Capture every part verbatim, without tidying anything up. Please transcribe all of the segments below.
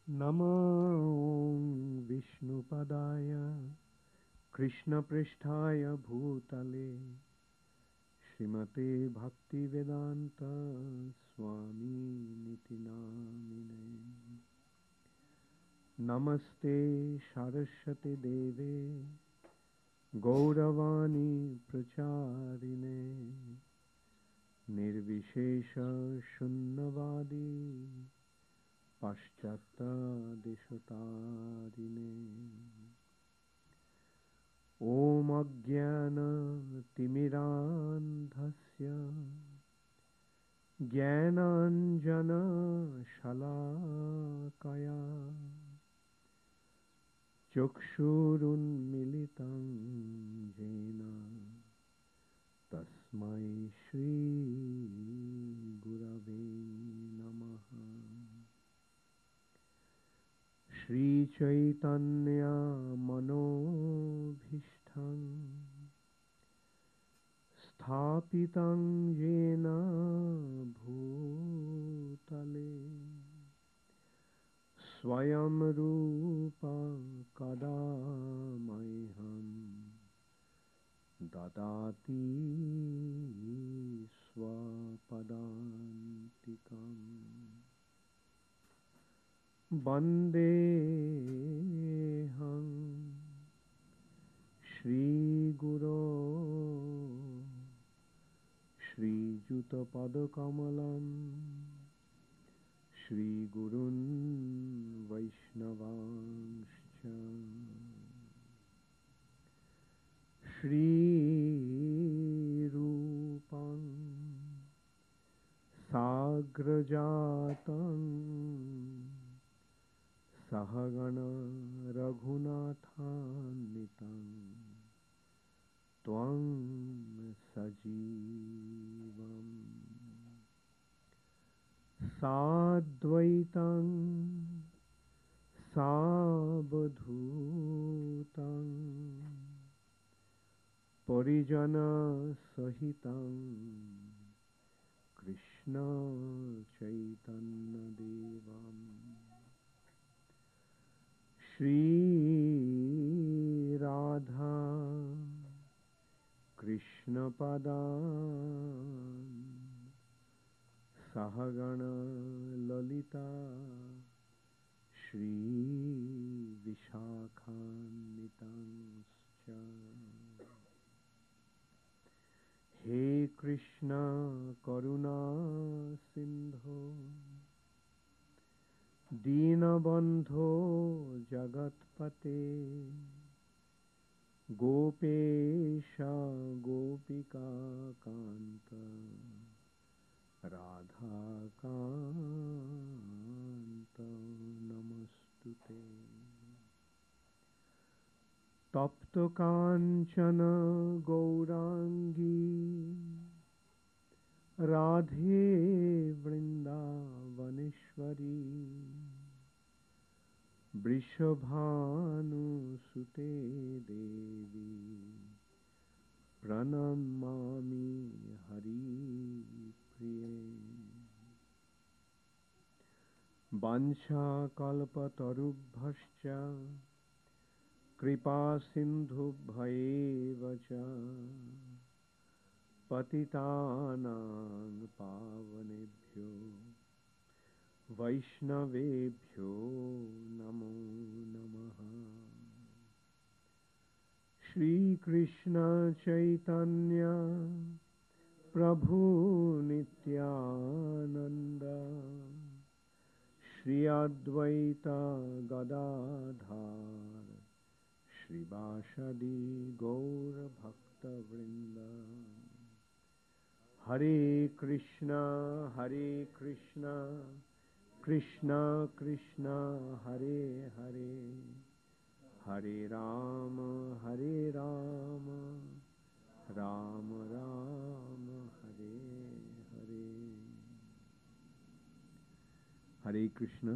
नमो विष्णुपदाय कृष्णपृष्ठाय भूतले श्रीमते भक्तिवेदांत स्वामी निति नामिने। नमस्ते सरस्वती देवे गौरवाणी प्रचारिणे निर्विशेष शून्यवादी पाश्चात्त्यदेशतारिणे। ओम अज्ञानतिमिरान्धस्य ज्ञानाञ्जनशलाकया चक्षुरुन्मीलितं येन तस्मै श्रीगुरवे नमः। श्रीचैतन्यमनोभीष्टं स्थापितं येन भूतले स्वयं रूप कदा मह्यं ददाति स्वपदान्तिकम्। वन्देऽहं श्रीगुरो श्रीयुतपदकमलं श्रीगुरून् वैष्णवांश्च श्रीरूपं साग्रजातं सहगण रघुनाथान्वितं त्वं सजीवं साद्वैतं सावधूतं परिजनसहितं कृष्ण चैतन्यदेवं श्री राधा कृष्णपदान् सहगण ललिता श्री विशाखान्वितांश्च। हे कृष्ण करुणा सिंधो दीनबंधो जगत्पते गोपेश गोपिका कांत राधा कांत नमस्तुते। तप्त कांचन गौरांगी राधे वृंदावनेश्वरी वृषभानुसुते देवी प्रणमामि हरिप्रिये। वाञ्छाकल्पतरुभ्यश्च कृपासिन्धुभ्येव च पतितानां पावनेभ्यो वैष्णवेभ्यो नमो नमः। श्रीकृष्ण चैतन्य प्रभु नित्यानंद श्री अद्वैत गदाधर श्रीवासदि गौर भक्तवृंद। हरे कृष्णा हरे कृष्णा कृष्णा कृष्णा हरे हरे हरे राम हरे Ram Ram Ram Hare Hare. Hare Krishna.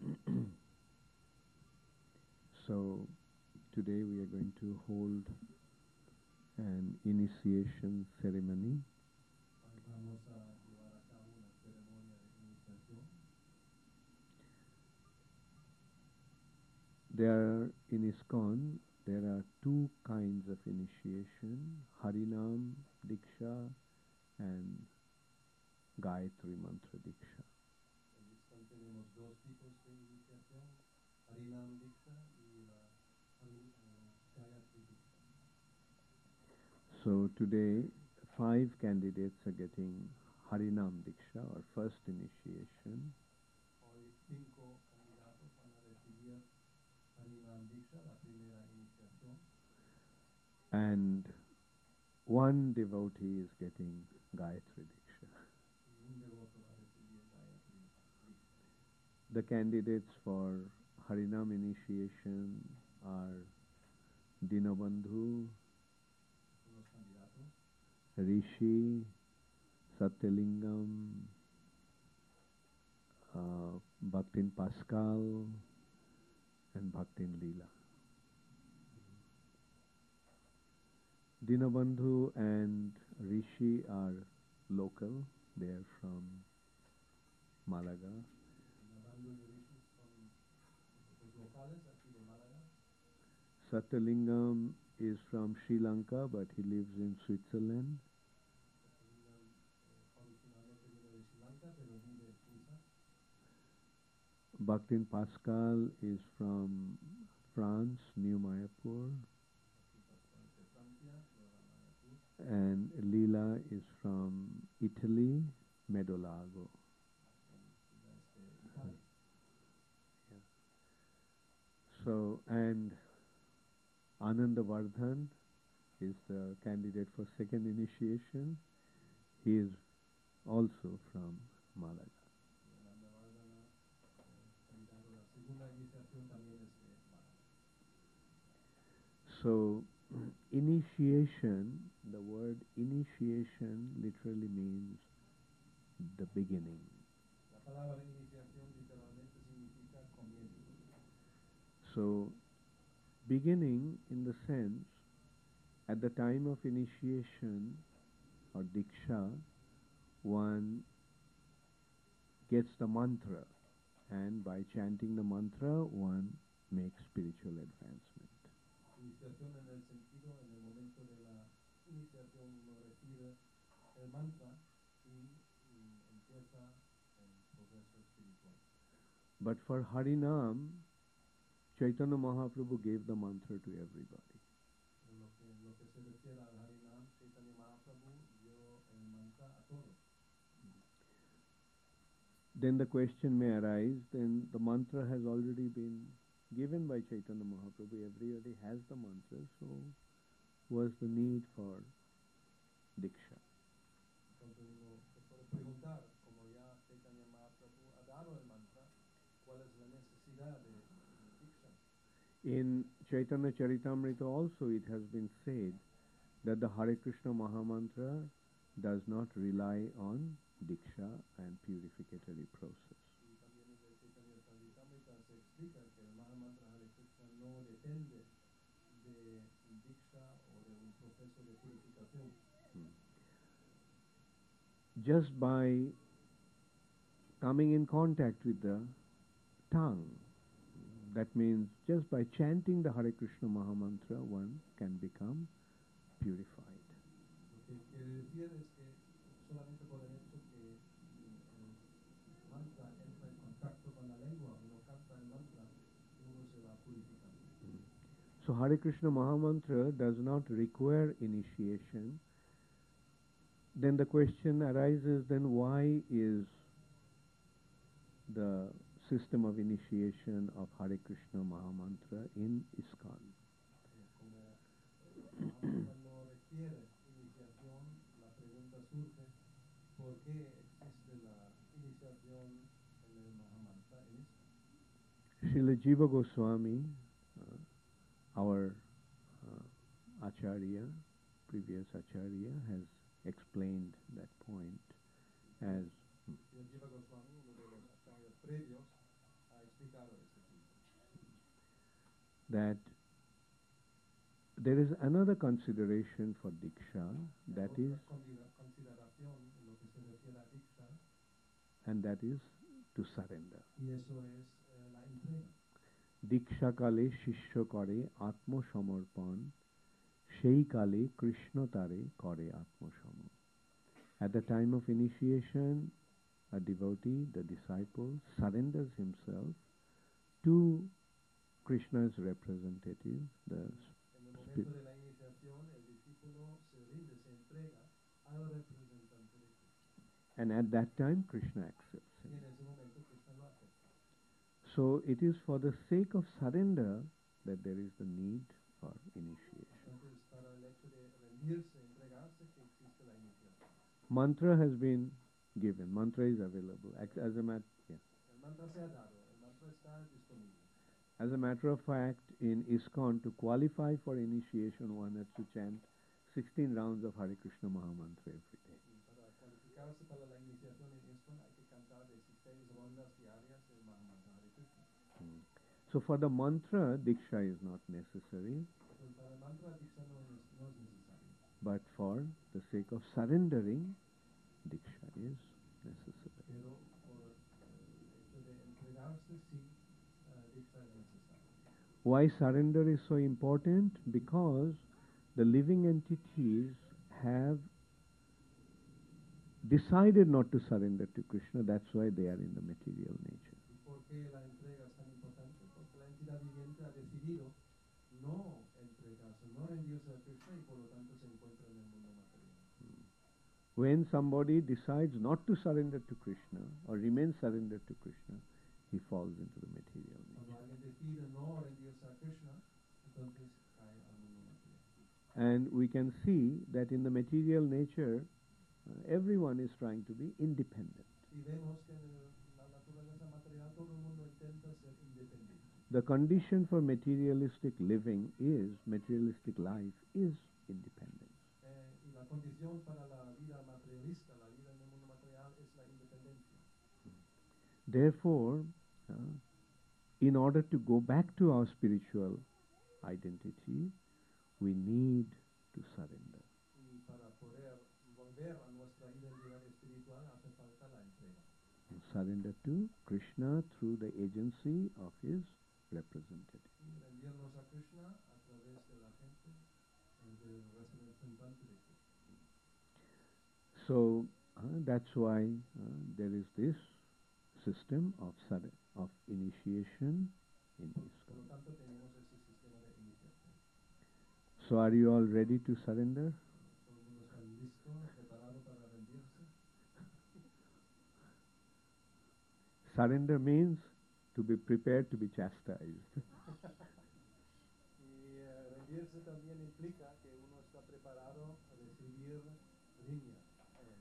So today we are going to hold an initiation ceremony. Vamos a llevar a cabo una ceremonia de iniciación. There in ISKCON, there are two kinds of initiation, Harinam Diksha and Gayatri Mantra Diksha. En ISKCON tenemos dos tipos de iniciación, Harinam Diksha y la Hari- eh, Gayatri Diksha. So today, five candidates are getting Harinam Diksha, or first initiation. Hoy cinco candidatos van a recibir Harinam Diksha, la primera iniciación, And one devotee is getting Gayatri Diksha. y un devoto va a recibir Gayatri Diksha. The candidates for Harinam initiation are Dinabandhu, Son los candidatos Rishi, Satyalingam, uh, Bhaktin Pascal, and Bhaktin Leela. Dinabandhu and Rishi are local. They are from Malaga. Dinabandhu y Rishi son los locales aquí de Málaga. Satyalingam is from Sri Lanka, but he lives in Switzerland. Satyalingam, eh, originalmente viene de Sri Lanka, pero vive en Suiza. Bhaktin Pascal is from France, New Mayapur. Bhaktin Pascal es de Francia, Nueva Mayapur. And Leela is from Italy, Medolago. Ella es de Italia. So, and Anandavardhan is the candidate for second initiation. He is also from Malaga. Y Anandavardhana, eh, candidato a la segunda iniciación, también es de Málaga. So, initiation, the word initiation literally means the beginning. La palabra iniciación literalmente significa comienzo. So, beginning in the sense, at the time of initiation or diksha, one gets the mantra, and by chanting the mantra, one makes spiritual advancement. Iniciación en el sentido, en el momento de la iniciación uno recibe el mantra y mm, empieza el progreso espiritual. But for Harinam, Chaitanya Mahaprabhu gave the mantra to everybody. En lo que, en lo que se refiere al Harinam, Chaitanya Mahaprabhu dio el mantra a todos. Then the question may arise, then the mantra has already been given by Chaitanya Mahaprabhu. Everybody has the mantra, so what's the need for diksha? Entonces uno se puede preguntar, como ya Chaitanya Mahaprabhu ha dado el mantra, ¿cuál es la necesidad de, de Diksha? In Chaitanya Charitamrita also it has been said that the Hare Krishna Mahamantra does not rely on diksha and purificatory process. Y también en el Chaitanya Charitamrita se explica que el Mahamantra Hare Krishna no depende de Diksha o de un proceso de purificación. Just by coming in contact with the tongue, that means just by chanting the Hare Krishna Mahamantra, one can become purified. Lo que quiere decir es que solamente por el hecho que el mantra entra en contacto con la lengua, uno canta el mantra, uno se va purificando. So Hare Krishna Mahamantra does not require initiation. Then the question arises, then why is the system of initiation of Hare Krishna Mahamantra in ISKCON? Como el Mahamantra no requiere iniciación, la pregunta surge, ¿por qué existe la iniciación en el Mahamantra en ISKCON? Srila Jiva Goswami, uh, our uh, Acharya, previous Acharya, has explained that point as Y el Jiva Goswami, uno de los acharyas previos, ha explicado este punto. that there is another consideration for Diksha, that Otra is, considera- consideración en lo que se refiere a Diksha, and that is to surrender. y eso es eh, la entrega. দীক্ষাকালে শিষ্য করে আত্মসমর্পণ, সেই কালে কৃষ্ণ তারে করে আত্মসম. At the time of initiation, a devotee, the disciple, surrenders himself to Krishna's representative, the En el momento spirit. de la iniciación, el discípulo se rinde, se entrega al representante de Krishna. And at that time, Krishna accepts Y him. en ese momento Krishna lo acepta. So it is for the sake of surrender that there is the need for initiation. Entonces, para el hecho de rendirse, entregarse, que existe la iniciación. Mantra has been given. Mantra is available. Ac- As a mat- yeah. El mantra se ha dado, el mantra está disponible. As a matter of fact, in ISKCON, to qualify for initiation, one has to chant sixteen rounds of Hare Krishna Mahamantra every day. Y para cualificarse para la iniciación en ISKCON hay que cantar dieciséis rondas diarias del Mahamantra Hare Krishna. Mm. So for the mantra, Diksha is not necessary, Entonces, para el mantra Diksha no es, no es necesario. but for the sake of surrendering, Diksha is necessary. Pero por el hecho de entregarse, sí, uh, Diksha es necesario. Why surrender is so important? Because the living entities have decided not to surrender to Krishna. That's why they are in the material nature. ¿Y por qué la entrega es tan importante? Porque la entidad viviente ha decidido no entregarse, no rendirse a Krishna y por lo tanto se encuentra en el mundo material. When somebody decides not to surrender to Krishna or remain surrendered to Krishna, he falls into the material Cuando nature. alguien decide no rendirse a Krishna, entonces cae al mundo material. And we can see that in the material nature, uh, everyone is trying to be independent. Y vemos que en el- la naturaleza material todo el mundo intenta ser independiente. The condition for materialistic living is, materialistic life is independence. Eh, y la condición para la vida materialista, la vida en el mundo material, es la independencia. Therefore, uh, in order to go back to our spiritual identity, we need to surrender. Y para poder volver a nuestra identidad espiritual hace falta la entrega. And surrender to Krishna through the agency of his representative. Y rendirnos a Krishna a través de la gente, eh, del representante de Krishna. So uh, that's why uh, there is this system of surre- of initiation in Por ISKCON. lo tanto, tenemos ese sistema de iniciación. So are you all ready to surrender? Todo el mundo está listo, preparado para rendirse. Surrender means to be prepared to be chastised. Y eh, rendirse también implica que uno está preparado a recibir riña, eh,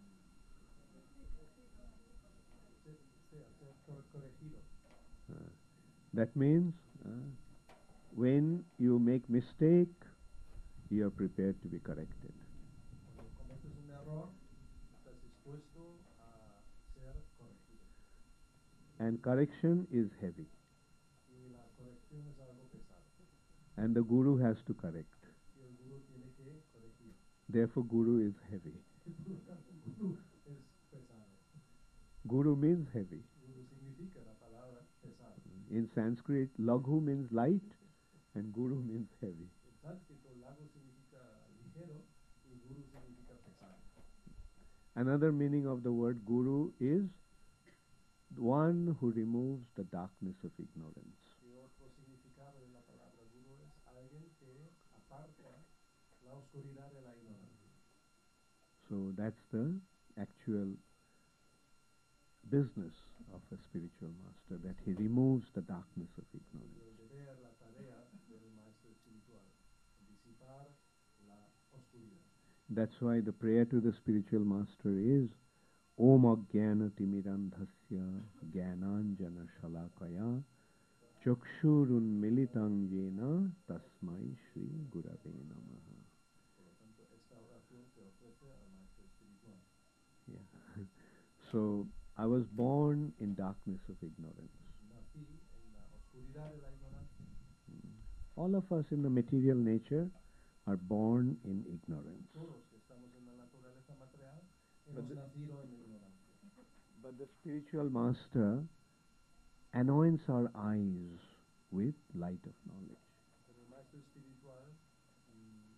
ser, ser, ser cor- corregido. Uh, that means uh, when you make mistake, you are prepared to be corrected. Cuando cometes un error, estás dispuesto a ser corregido. And correction is heavy. Y la corrección es algo pesado. And the guru has to correct. Y el gurú tiene que corregir. Therefore, guru is heavy. Por lo tanto, gurú es pesado. Guru means heavy. Gurú significa la palabra pesado. In Sanskrit, laghu means light and guru means heavy. En sánscrito, lago significa ligero y gurú significa pesado. Another meaning of the word guru is one who removes the darkness of ignorance. Y otro significado de la palabra gurú es alguien que aparta la oscuridad de la ignorancia. So that's the actual business of a spiritual master, that he removes the darkness of ignorance. El deber, la tarea del maestro espiritual, disipar la oscuridad. That's why the prayer to the spiritual master is Om Ajnana Timirandhasya Jnananjana Shalakaya Chakshurun Militang Yena Tasmai Shri Gurave Namaha. Por lo tanto, esta oración se ofrece al maestro espiritual. Yeah. So I was born in darkness of ignorance. Nací en la oscuridad de la ignorancia. All of us in the material nature are born in ignorance. Todos que estamos en la naturaleza material But hemos the- nacido en la ignorancia. But the spiritual master anoints our eyes with light of knowledge. Pero el maestro espiritual mm,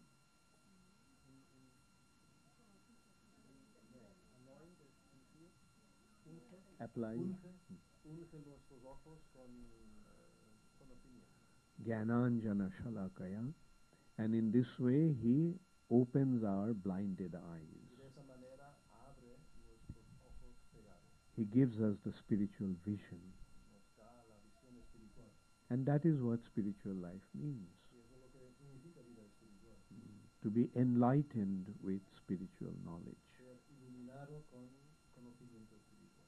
unge, Apply unge, unge nuestros ojos con eh, conocimiento. Jnananjana Shalakaya, and in this way he opens our blinded Y eyes. de esa manera abre nuestros ojos cegados. He gives us the spiritual vision. Nos da la visión espiritual. And that is what spiritual life means. Y eso es lo que significa vida espiritual. To be enlightened with spiritual knowledge. Ser iluminado con conocimiento espiritual.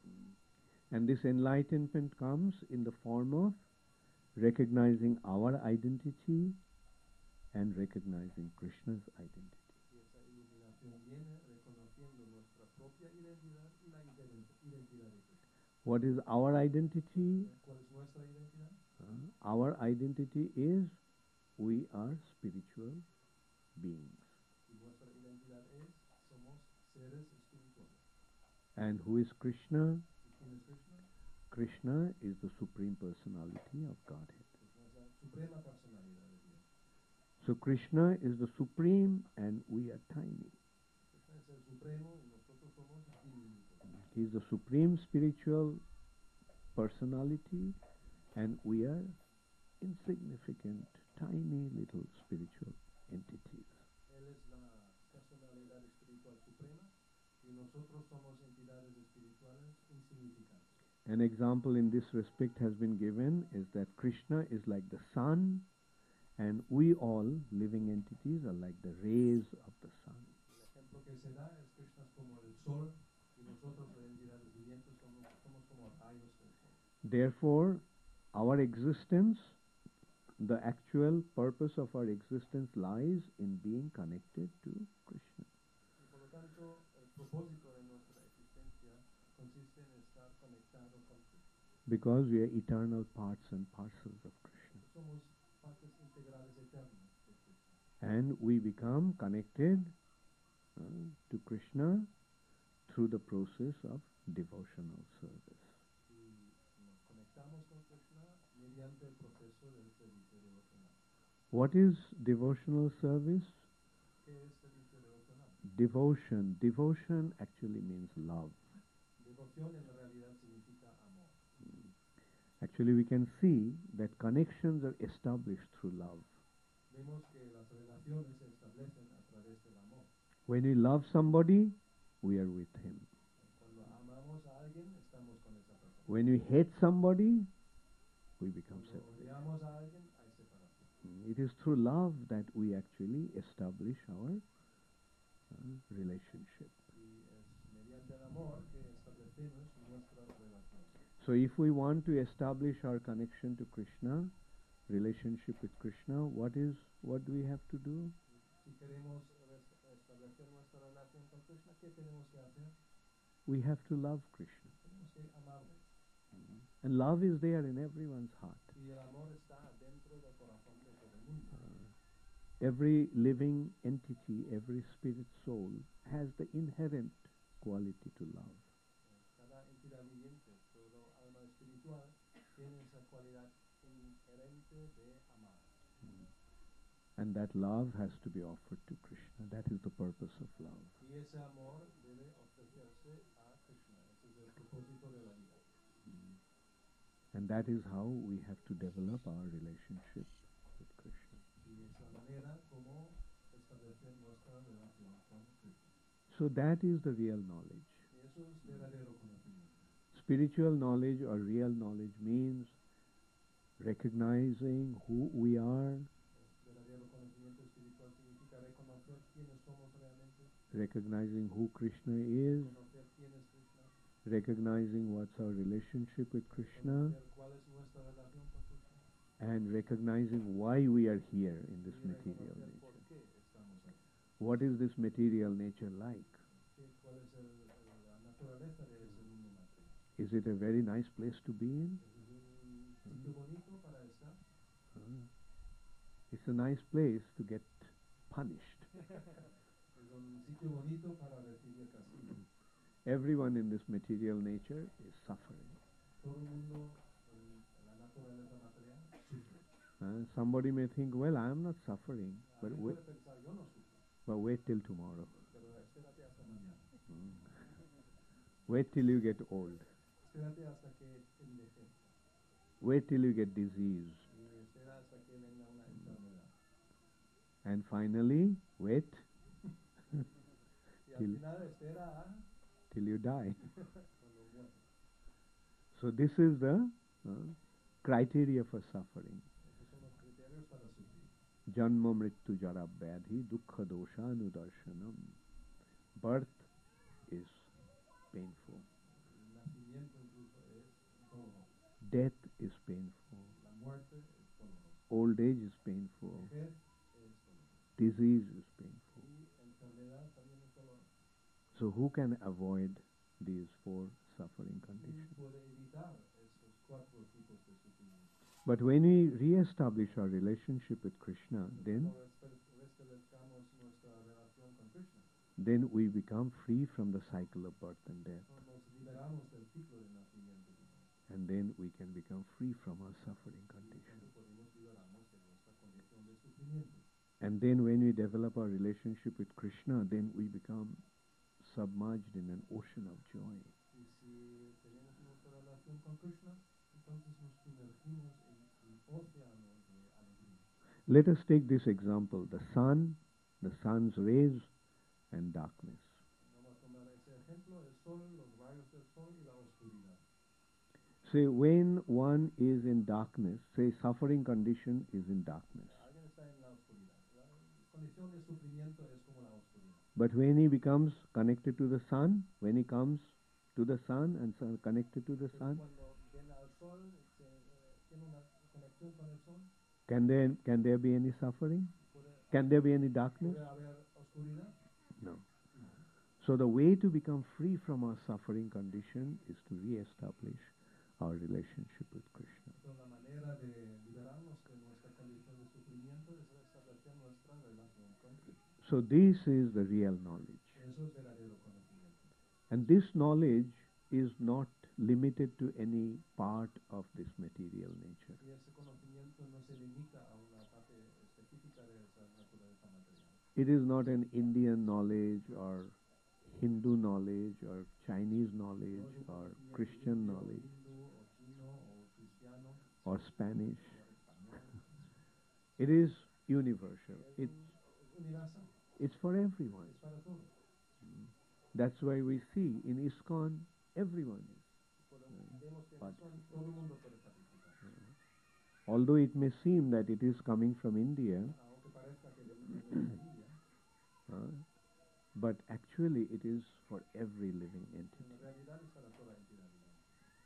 And this enlightenment comes in the form of recognizing our identity and recognizing Krishna's identity. Y esa iluminación viene reconociendo nuestra propia identidad y la ident- identidad de Krishna. What is our identity? ¿Cuál es nuestra identidad? Uh, our identity is we are spiritual beings. Y nuestra identidad es somos seres espirituales. And who is Krishna? ¿Y quién es Krishna? Krishna is the Supreme Personality of Godhead. Krishna es la suprema personalidad de Dios. So Krishna is the Supreme and we are tiny. Krishna es el supremo y nosotros somos diminutos. He is the Supreme Spiritual Personality and we are insignificant, tiny little spiritual entities. Él es la personalidad espiritual suprema y nosotros somos entidades espirituales insignificantes. An example in this respect has been given is that Krishna is like the sun and we all living entities are like the rays of the sun. El ejemplo que se da es Krishna es como el sol y nosotros las entidades vivientes somos, somos como rayos del sol. Therefore, our existence, the actual purpose of our existence lies in being connected to Krishna. Y por lo tanto, el propósito de nuestra existencia consiste en estar conectado con Krishna. Because we are eternal parts and parcels of Krishna. Somos partes integrales eternas de Krishna. And we become connected uh, to Krishna through the process of devotional service. Y nos conectamos con Krishna mediante el proceso del servicio devocional. What is devotional service? ¿Qué es servicio devocional? Devotion. Devotion actually means love. Devoción en realidad significa amor. Actually, we can see that connections are established through love. Vemos que las relaciones se establecen a través del amor. When we love somebody, we are with him. Cuando amamos a alguien, estamos con esa persona. When we hate somebody, we become Cuando separate. odiamos a alguien, hay separación. It is through love that we actually establish our uh, relationship. Y es mediante el amor que establecemos nuestras relaciones. So if we want to establish our connection to Krishna, relationship with Krishna, what is what do we have to do? Si queremos res- establecer nuestra relación con Krishna, ¿qué tenemos que hacer? We have to love Krishna. Tenemos que amarle. And love is there in everyone's heart. Y el amor está dentro del corazón de todo el mundo. Every living entity, every spirit soul has the inherent quality to love. Cada entidad viviente, todo alma espiritual, tiene esa cualidad inherente de amar. And that love has to be offered to Krishna. That is the purpose of love. Y ese amor debe ofrecerse a Krishna. Ese es el propósito de la vida. And that is how we have to develop our relationship with Krishna. Y es la manera como establecer nuestra relación con Krishna. So that is the real knowledge. Y eso es verdadero conocimiento. Spiritual knowledge or real knowledge means recognizing who we are, Verdadero conocimiento espiritual significa reconocer quiénes somos realmente, recognizing who Krishna is, conocer quién es Krishna, recognizing what's our relationship with Krishna, conocer cuál es nuestra relación con Krishna and recognizing why we are here in this y material reconocer por nature. qué estamos aquí. What is this material nature like? ¿Qué- ¿Cuál es el- el- la naturaleza de ese mundo material? Is it a very nice place to be in? ¿Es un sitio bonito para estar? Uh, it's a nice place to get punished. ¿Es un sitio bonito para recibir castigo? Everyone in this material nature is suffering. Todo el mundo en la naturaleza material Uh, somebody may think, well, I am not suffering, but Alguien wait, puede pensar, yo no sufro, but wait till tomorrow. pero espérate hasta mañana. Mm. Wait till you get old. Espérate hasta que envejezca. Wait till you get disease. Y espera hasta que venga una enfermedad. And finally, wait Y al till, final espera a till you die. cuando muere. So this is the uh, criteria for suffering. Esos son los criterios para sufrir. Janma mrityu jara vyadhi dukkha doshanudarshanam. Birth is painful. El nacimiento incluso es doloroso. Death is painful. La muerte es dolorosa. Old age is painful. Vejez es dolorosa. Disease is painful. Y enfermedad también es dolorosa. So who can avoid these four suffering ¿Quién conditions? puede evitar esos cuatro tipos de sufrimiento? But when we re-establish our relationship with Krishna, then Cuando respe- restablezcamos nuestra relación con Krishna, then we become free from the cycle of birth and death. nos liberamos del ciclo de nacimiento y muerte. And then we can become free from our suffering Y condition. entonces podemos liberarnos de nuestra condición de sufrimiento. And then when we develop our relationship with Krishna, then we become submerged in an ocean of joy. Y si tenemos nuestra relación con Krishna, entonces nos sumergimos en un océano de alegría. Let us take this example, the sun, the sun's rays, and darkness. Vamos a tomar ese ejemplo, el sol, los rayos del sol y la oscuridad. Say when one is in darkness, say suffering condition is in darkness. Alguien está en la oscuridad. La condición de sufrimiento es como la oscuridad. But when he becomes connected to the sun, when he comes to the sun and so connected to the Pero sun, cuando viene al sol, se, eh, tiene una conexión con el sol, can there, can there be any suffering? puede, Can there be any darkness? puede haber oscuridad. No. So the way to become free from our suffering condition is to re-establish our relationship with Krishna. Entonces, la manera de liberarnos de nuestra condición de sufrimiento es restablecer nuestra relación con Krishna. So this is the real knowledge. Eso es verdadero conocimiento. And this knowledge is not limited to any part of this material nature. Y ese conocimiento no se limita a una parte específica de esa naturaleza material. It is not an Indian knowledge or Hindu knowledge or Chinese knowledge No es un or conocimiento Christian indio, knowledge hindú, o chino, o cristiano, or Spanish. o español. It is universal. Es, It's, un- es universal, it's for everyone. es para todos. That's why we see in ISKCON everyone is. Podemos- vemos que en But- eso todo el mundo puede participar. Although it may seem that it is coming from India, Aunque parezca que viene de India, uh, but actually it is for every living entity. en realidad es para toda entidad viviente.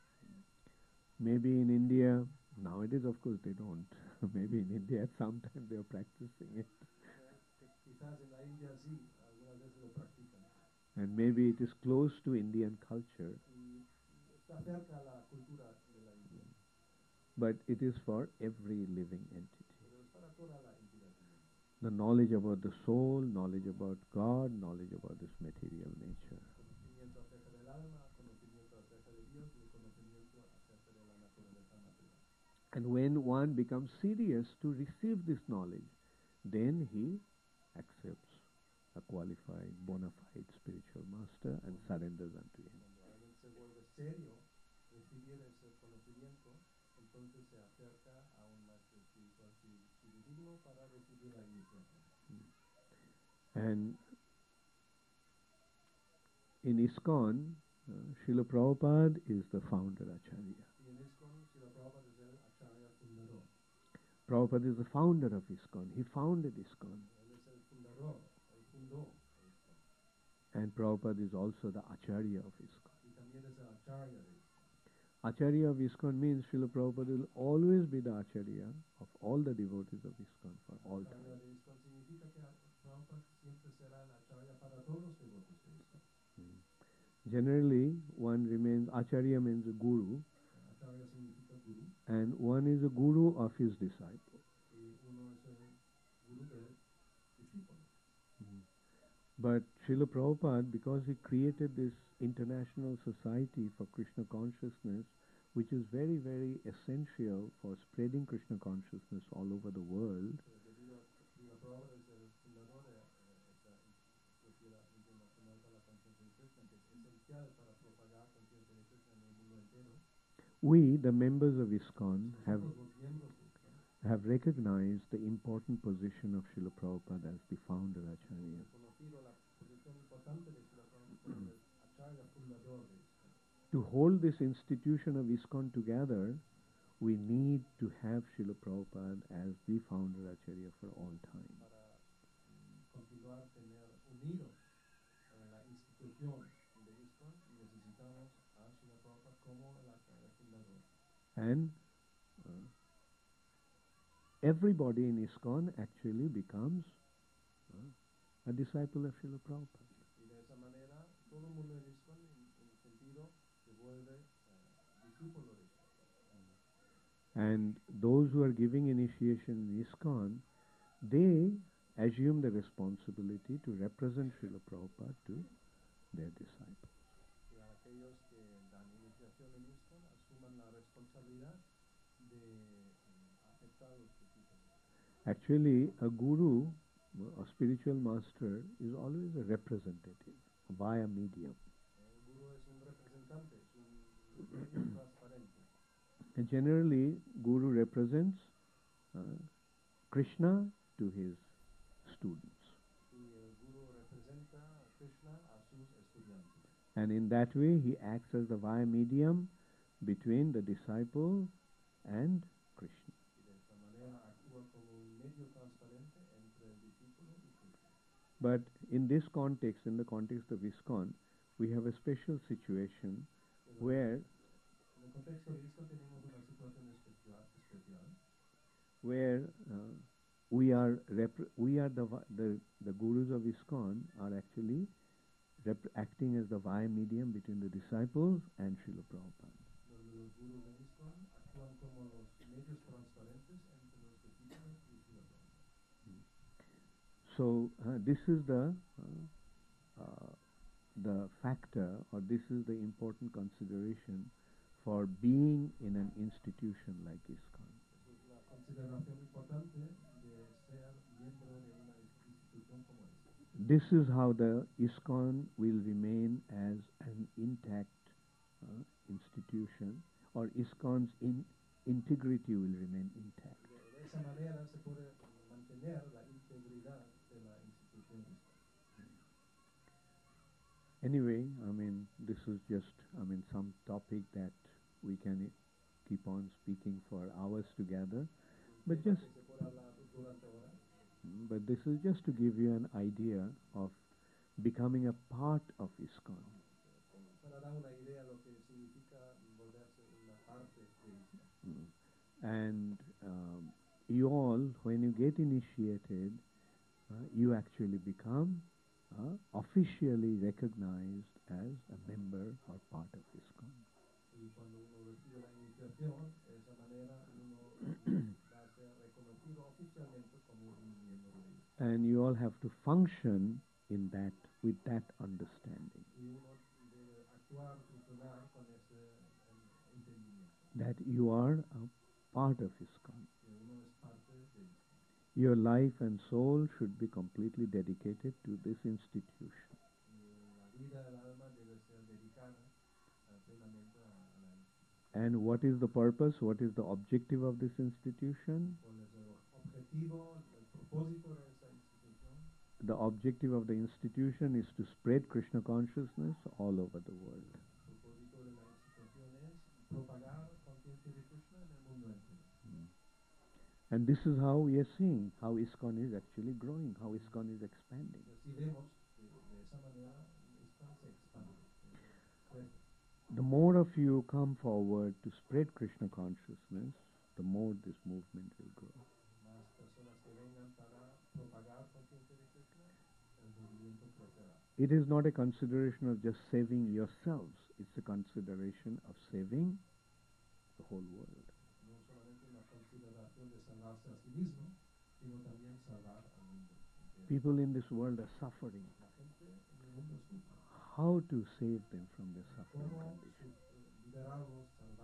Maybe in India, nowadays of course they don't. Maybe in India at some time they are practicing it. Que quizás en la India sí, algunas veces lo practican. And maybe it is close to Indian culture, Y está cerca a la cultura de la India, but it is for every living entity. pero es para toda la entidad viviente. The knowledge about the soul, knowledge about God, knowledge about this material nature. Conocimiento acerca del alma, conocimiento acerca de Dios y conocimiento acerca de la naturaleza material. And when one becomes serious to receive this knowledge, then he accepts a qualified, bona fide spiritual master and surrenders unto him. Cuando alguien se vuelve serio, recibir ese conocimiento, entonces se acerca a un maestro espiritual fidedigno para recibir la iniciación. And in ISKCON, uh, Srila Prabhupada is the founder Acharya. Y en ISKCON, Srila Prabhupada es el Acharya fundador. Prabhupada is the founder of ISKCON. He founded ISKCON. Él es el fundador, él fundó ISKCON. And Prabhupada is also the Acharya of ISKCON. Y también es el Acharya de ISKCON. Acharya of ISKCON means Srila Prabhupada will always be the Acharya of all the devotees of ISKCON for all Acharya time. de ISKCON significa que Prabhupada siempre será el Acharya para todos los devotos de ISKCON. Generally, one remains, Acharya means a guru, Acharya significa guru, and one is a guru of his disciple. y uno es el guru del discípulo. But Srila Prabhupada, because he created this international society for Krishna consciousness which is very, very essential for spreading Krishna consciousness all over the world, Pero debido a que Srila Prabhupada es el fundador de eh, esa Sociedad Internacional para la Conciencia de Krishna, que es esencial para propagar conciencia de Krishna en el mundo entero, we, the members of ISKCON, have, nosotros los miembros de esto, have recognized the important position of Srila Prabhupada as the founder Acharya. reconocido la posición importante de Srila Prabhupada como el acharya fundador de esto. To hold this institution of ISKCON together, we need to have Srila Prabhupada as the founder Acharya for all time. Para mm, continuar tener unido eh, la institución de ISKCON, necesitamos a Srila Prabhupada como el acharya fundador. And uh, everybody in ISKCON actually becomes uh, a disciple of Srila Prabhupada. Y de esa manera, todo el mundo en ISKCON, en, en sentido, se vuelve eh, discípulo de Srila Prabhupada. And those who are giving initiation in ISKCON, they assume the responsibility to represent Srila Prabhupada to their disciples. Y a aquellos que dan iniciación en ISKCON asuman la responsabilidad de eh, aceptar los discípulos. Actually, a guru, a spiritual master, is always a representative via medium. El guru es un representante, es un medio transparente. And generally, guru represents uh, Krishna to his students. Y el guru representa a Krishna a sus estudiantes. And in that way, he acts as the via medium between the disciple and Krishna. Y de esa manera actúa como un medio transparente entre el discípulo y Krishna. But in this context, in the context of ISKCON, we have a special situation Pero where en el contexto de ISKCON tenemos una situación especial, especial where uh, we are rep- we are the, vi- the the gurus of ISKCON are actually rep- acting as the via medium between the disciples and Srila Prabhupada. donde los gurus de ISKCON actúan como los medios transparentes entre los discípulos y Srila Prabhupada. So uh, this is the uh, uh, the factor, or this is the important consideration for being in an institution like ISKCON. Esa es la consideración importante de ser miembro de una institución como esta. This is how the ISKCON will remain as an intact uh, institution, or ISKCON's in integrity will remain intact. De, de esa manera se puede mantener la integridad de la institución ISKCON. Anyway, I mean, this is just, I mean, some topic that we can i- keep on speaking for hours together. But Tema just, que se puede hablar durante horas, mm, but this is just to give you an idea of becoming a part of ISKCON. para dar una idea de lo que significa volverse una parte de ISKCON. Mm. And um, you all, when you get initiated, uh, you actually become uh, officially recognized as a member or part of ISKCON. Y cuando uno recibe la iniciación, de esa manera uno va a ser reconocido oficialmente como un miembro de ISKCON. And you all have to function in that, with that understanding, Y uno debe actuar, funcionar con ese eh, entendimiento, that you are a part of ISKCON. que uno es parte de ISKCON. Your life and soul should be completely dedicated to this institution. Y la vida del alma debe ser dedicada eh, plenamente a, a la ISKCON. And what is the purpose? What is the objective of this institution? ¿Cuál es el objetivo, el propósito de esta institución? The objective of the institution is to spread Krishna consciousness all over the world. El propósito de la institución es propagar conciencia de Krishna en el mundo entero. And this is how we are seeing how ISKCON is actually growing, how ISKCON is expanding. Y así vemos que de esa manera ISKCON se expande, eh, crece. The more of you come forward to spread Krishna consciousness, the more this movement will grow. Más personas que vengan para propagar conciencia de Krishna, el movimiento crecerá. It is not a consideration of just saving yourselves, it's a consideration of saving the whole world. No solamente una consideración de salvarse a sí mismo, sino también salvar al mundo entero. People in this world are suffering. La gente en el mundo sufre. How to save them from their suffering ¿Cómo condition? su- liberarlos, salvarlos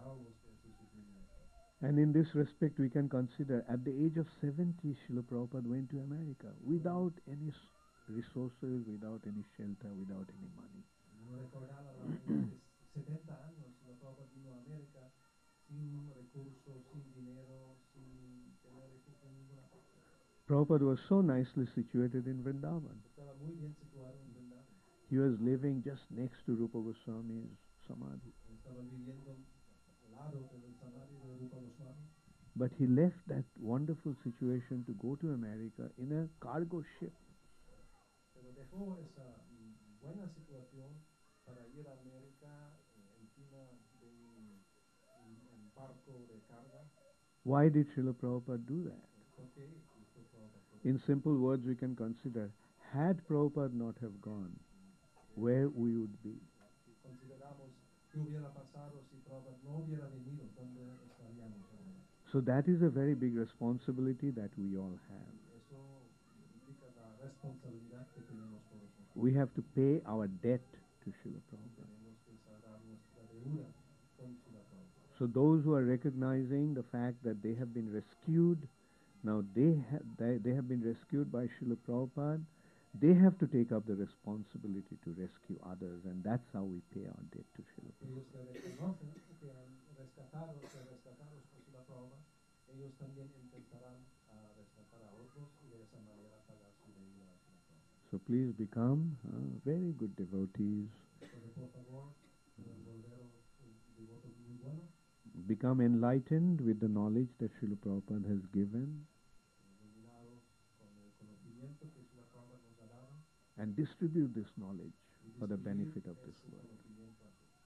esclavos de ese sufrimiento. And in this respect, we can consider at the age of seventy, Srila Prabhupada went to America without any s- resources, without any shelter, without any money. Uno recordar a la edad de setenta años, la Prabhupada vino a América sin recursos, sin dinero, sin tener refugio en ninguna parte. Prabhupada was so nicely situated in Vrindavan. Estaba muy bien situado en Vrindavan. He was living just next to Rupa Goswami's samadhi. Estaba viviendo al lado del samadhi de Rupa Goswami. But he left that wonderful situation to go to America in a cargo ship. Pero dejó esa mm, buena situación para ir a América eh, encima de un, un- un barco de carga. Why did Srila Prabhupada do that? ¿Por qué hizo Prabhupada todo In eso? simple words, we can consider, had Prabhupada not have gone, where we would be. Si consideramos qué hubiera pasado si Prabhupada no hubiera venido, ¿dónde estaríamos ahora? So that is a very big responsibility that we all have. Eso implica la responsabilidad que tenemos todos nosotros. We have to pay our debt to Srila Prabhupada. Tenemos que saldar nuestra deuda con Srila Prabhupada. So those who are recognizing the fact that they have been rescued, now they, ha- they, they have been rescued by Srila Prabhupada, they have to take up the responsibility to rescue others, and that's how we pay our debt to Srila Prabhupada. Aquellos que reconocen que han rescatado, que rescatados por Srila Prabhupada, ellos también intentarán ah, rescatar a otros y de esa manera pagar su deuda a Srila Prabhupada. So please become uh, very good devotees, Entonces, por favor, eh, volveros eh, devotos muy buenos, become enlightened with the knowledge that Srila Prabhupada has given, iluminados con el conocimiento que Srila Prabhupada nos ha dado and distribute this knowledge y for the distribuir benefit of this ese world. conocimiento a todos.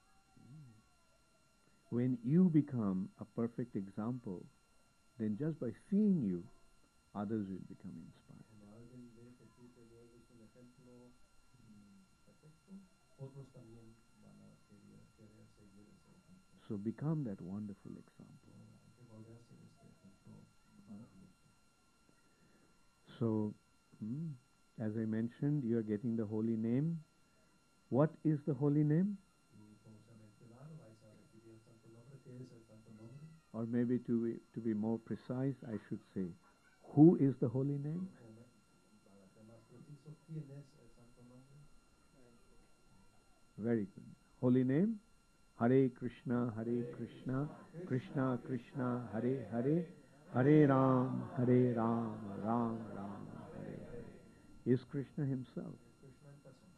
When you become a perfect example, then just by seeing you, others will become inspired. Cuando alguien ve que tú te vuelves un ejemplo mm, perfecto, otros también van a querer, querer seguir ese ejemplo. So become that wonderful example. ¿No? Hay que volverse este ejemplo maravilloso. So, hmm, as I mentioned, you are getting the holy name. What is the holy name? Y como se ha mencionado, vais a recibir el santo nombre. ¿Qué es el santo nombre? Or maybe to be, to be more precise, I should say, who is the holy name? O me- para ser más preciso, ¿quién es el santo nombre? Very good. Holy name? Hare Krishna, Hare Krishna, Krishna Krishna, Hare Hare, Hare Ram, Hare Ram, Ram Ram, Hare Hare. Is Krishna himself. Es Krishna en persona.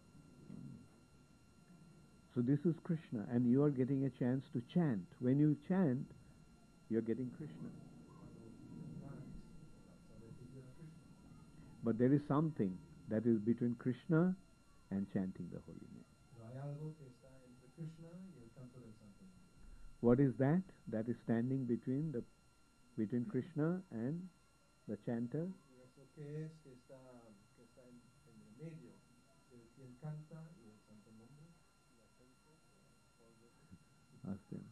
So this is Krishna, and you are getting a chance to chant. When you chant, you are getting Krishna. Cuando cantáis, vais a recibir a Krishna. But there is something that is between Krishna and chanting the holy name. Pero hay algo que está entre Krishna y el canto del santo nombre. What is that? That is standing between the between Krishna and the chanter. ¿Y eso qué es que está, que está en, en el medio de quien canta y el santo nombre? Ask them.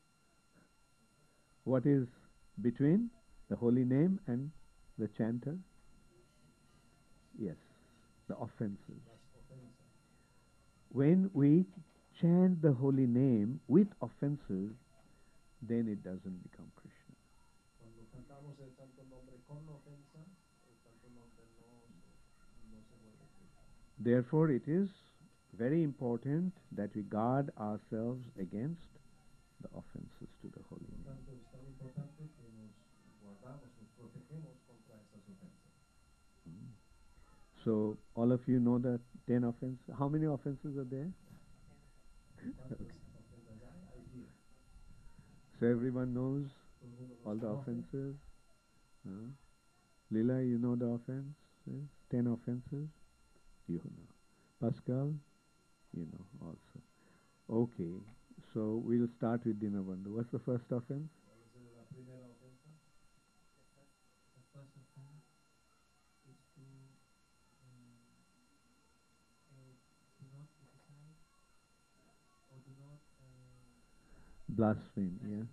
What is between the holy name and the chanter? Yes, the offenses. Las ofensas. When we chant the holy name with offenses, then it doesn't become Krishna. Cuando cantamos el santo nombre con ofensa, el santo nombre no se, no se vuelve Krishna. Therefore, it is very important that we guard ourselves against the offenses to the holy Por name. tanto, es tan importante que nos guardamos, nos protegemos contra esas ofensas. Mm. So, all of you know the ten offenses. How many offenses are there? ¿Cuántas ofensas hay? Hay diez. So, everyone knows Todo el mundo all los the conoce. offenses. Huh? Lila, you know the offenses? Ten offenses? You know. Pascal, you know also. Okay, so we'll start with Dinabandhu. What's the first offense? ¿Cuál es la primera ofensa? The first offense is to um, uh, do not criticize or do not uh, Blaspheme, yeah?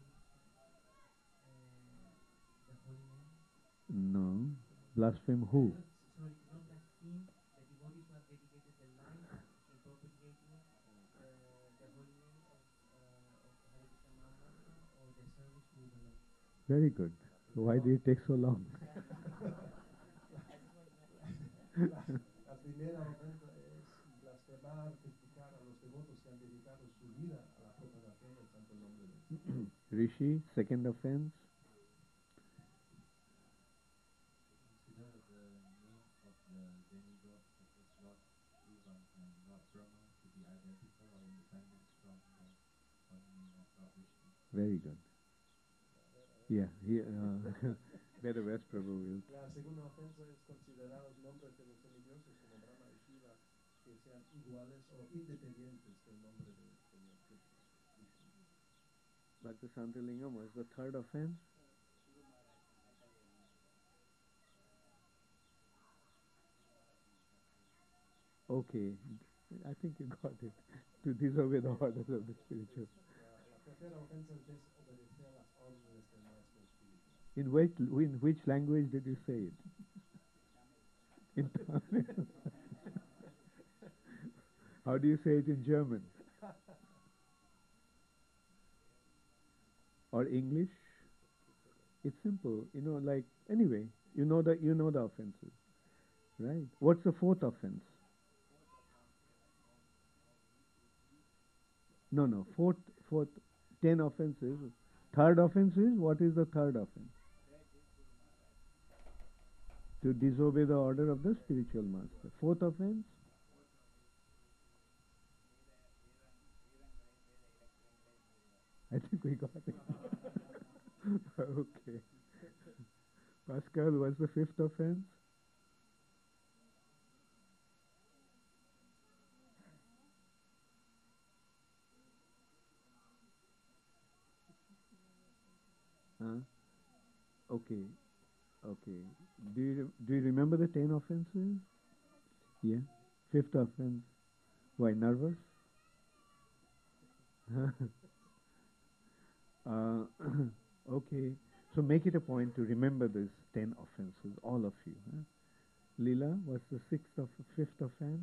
uh, the holy name. No. Blaspheme who? Not, sorry, do not blaspheme the devotees who have dedicated their lives in propagating uh, the holy name of, uh, of Hare Krishna Mahamantra Very good. So why did it take so long? La, la primera ofensa es blasfemar, criticar a los devotos que han dedicado su vida a la propagación del santo nombre del Señor. Rishi, second offense. Consider the names of the demigods such as Lord Shiva and Lord Brahma to be identical or independent from the one name of Lord Vishnu. Very good. Yeah, he, uh, better West Prabhu will. La segunda ofensa es considerar los nombres de los semidioses como Brahma y Shiva que sean iguales o independientes del nombre del Señor Krishna. Vishnu. But the Santalingam was the third offense. Okay, I think you got it. To disobey the orders of the spiritual. La, la tercera ofensa es desobedecer las órdenes del maestro espiritual. In which in which language did you say it? In Tamil. How do you say it in German? Or English? It's simple, you know. Like anyway, you know the you know the offenses, right? What's the fourth offense? No, no. Fourth, fourth, ten offenses. Third offense is, what is the third offense? To disobey the order of the spiritual master. Fourth offense? I think we got it. Okay. Pascal, what's the fifth offense? Huh? Okay. Okay. Do you re- do you remember the ten offenses? Yeah. Fifth offense. Why nervous? uh, okay. So make it a point to remember these ten offenses, all of you. Huh? Leela, what's the sixth of fifth offense?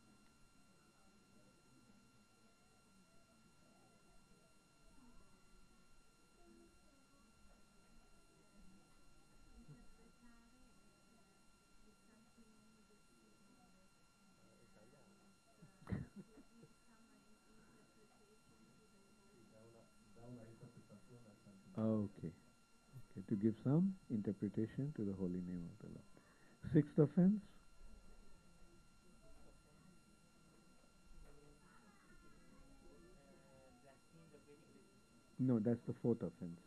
Da una interpretación al santo nombre. Okay. Okay. To give some interpretation to the holy name of the Lord. Sixth offense? blaspheme the Vedic rituals. No, that's the fourth offense.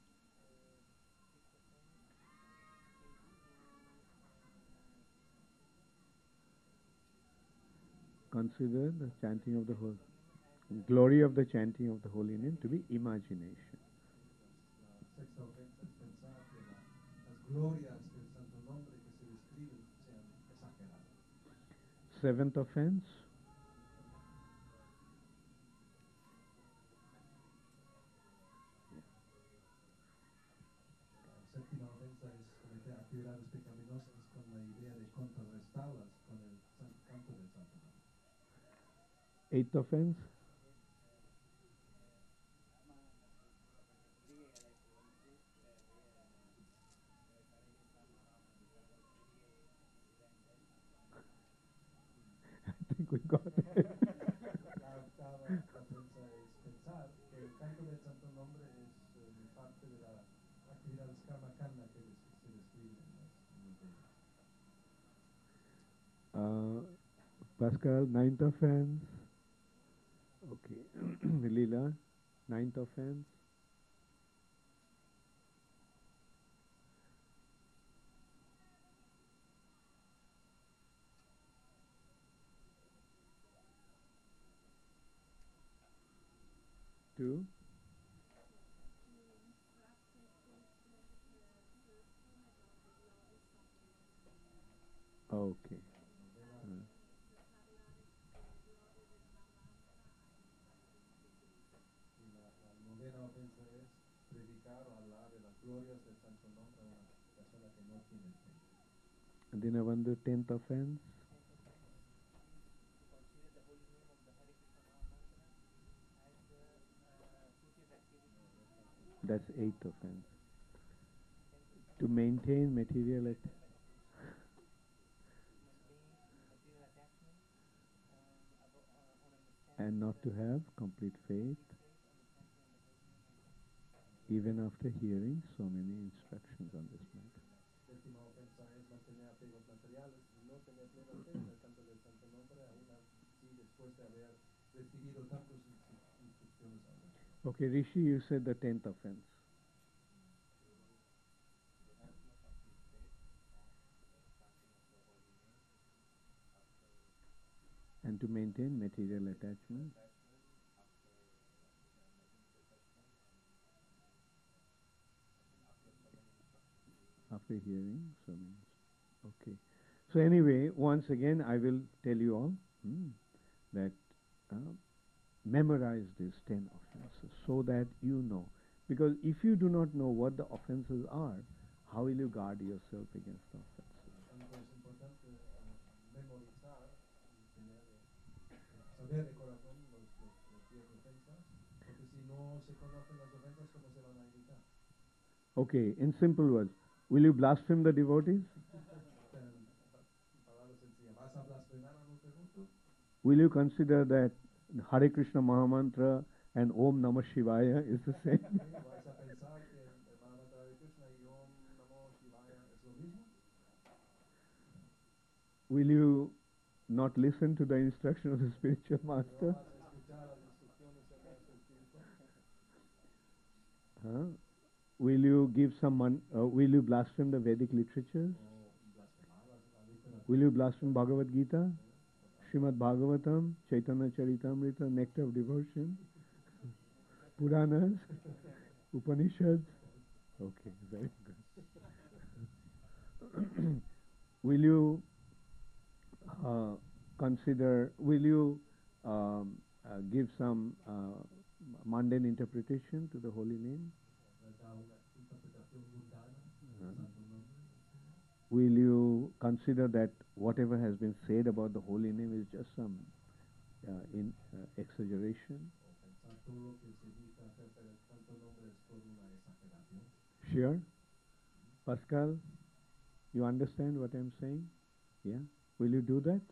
Consider the chanting of the whole glory of the chanting of the holy name to be imagination. La sexta ofensa es pensar que la, las glorias del santo nombre que se describen sean exageradas. Seventh offense? La séptima ofensa es cometer actividades pecaminosas con la idea de contrarrestarlas con el san- canto del santo nombre. Eighth offense? I think we got it. La octava ofensa es pensar que el canto del santo nombre es eh, parte de las actividades karma kanda que des- se describen en las en los Vedas. Uh, Pascal, ninth offense. Okay. Leela, ninth offense. Two. Okay. Uh, Y la, la novena ofensa es predicar o hablar de las glorias del santo nombre a una persona que no tiene fe. and then I wonder tenth offense. Consider the holy name of the Hare Krishna Maha Mantra as the uh, fruitless activity. That's eighth offense. to maintain material at material attachment, um, abo- uh, on understanding and not to the have complete faith faith on the chanting on the holy name. even after hearing so many instructions on this matter. Décima ofensa es mantener apegos materiales y no tener plena fe en el canto del santo nombre, aún así después de haber recibido tantas instru- instrucciones al respecto. Okay, Rishi, you said the tenth offense. And to maintain material attachment. After hearing, so means okay. So anyway, once again, I will tell you all hmm, that uh, memorize these ten offenses so that you know. Because if you do not know what the offenses are, how will you guard yourself against the offenses? Tanto es importante eh, memorizar y tener, eh, saber de corazón los, los, los diez ofensas, porque si no se conocen las ofensas, ¿cómo se van a evitar? Okay, in simple words, will you blaspheme the devotees? En palabras sencillas, ¿vas a blasfemar a los devotos? Will you consider that Hare Krishna Mahamantra and Om Namah Shivaya is the same? ¿Sí? ¿Vais a pensar que el Mahamantra de Krishna y Om Namo Shivaya es lo mismo? Will you not listen to the instruction of the spiritual ¿No master? vas a escuchar las instrucciones del maestro espiritual? Huh? Will you give some mon- uh, will you blaspheme the Vedic literatures? ¿O blasfemar la, la literatura? Will you blaspheme Bhagavad Gita, Srimad Bhagavatam, Chaitanya Charitamrita, Nectar of Devotion, Puranas, Upanishads? Okay, very good. Will you uh, consider, will you um, uh, give some uh, mundane interpretation to the holy name? Da una interpretación mundana del Uh, santo nombre. Will you consider that whatever has been said about the holy name is just some uh, in uh, exaggeration? O pensar todo lo que se dice acerca del santo nombre es toda una exageración. Sure? Pascal, you understand what I'm saying? Yeah? Will you do that?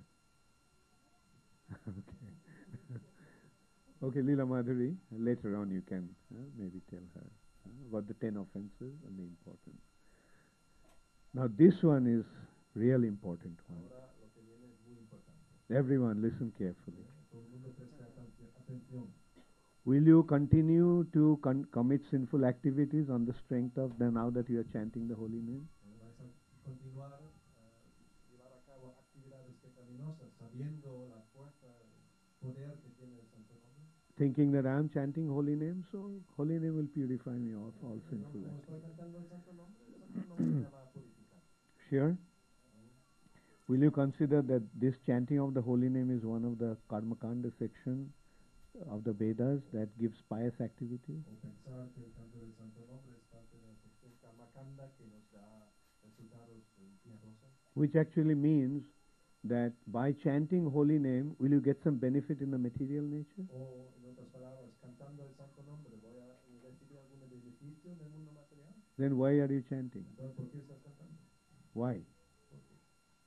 Okay. Okay, Leela Madhuri, later on you can uh, maybe tell her uh, about the ten offenses and the importance. Now this one is really important one. Ahora lo que viene es muy importante. Everyone listen carefully. Todo el mundo preste atención. atención. Will you continue to con- commit sinful activities on the strength of the now that you are chanting the holy name? Vais a continuar eh, llevar a cabo actividades pecaminosas sabiendo la fuerza, el poder que tiene el santo nombre. Thinking that I am chanting holy name, so holy name will purify me of all Pero sinful como activities. estoy cantando el santo nombre, el santo nombre me va a purificar. Sure? Will you consider that this chanting of the holy name is one of the Karmakanda section of the Vedas that gives pious activity? O pensar que el canto del santo nombre es parte de la sección Karmakanda que nos da resultados eh, piadosos. Which actually means that by chanting holy name, will you get some benefit in the material nature? O, en otras palabras, cantando el santo nombre, ¿voy a recibir algún beneficio en el mundo material? Then why are you chanting? Entonces, ¿por qué estás cantando? Why? ¿Por qué?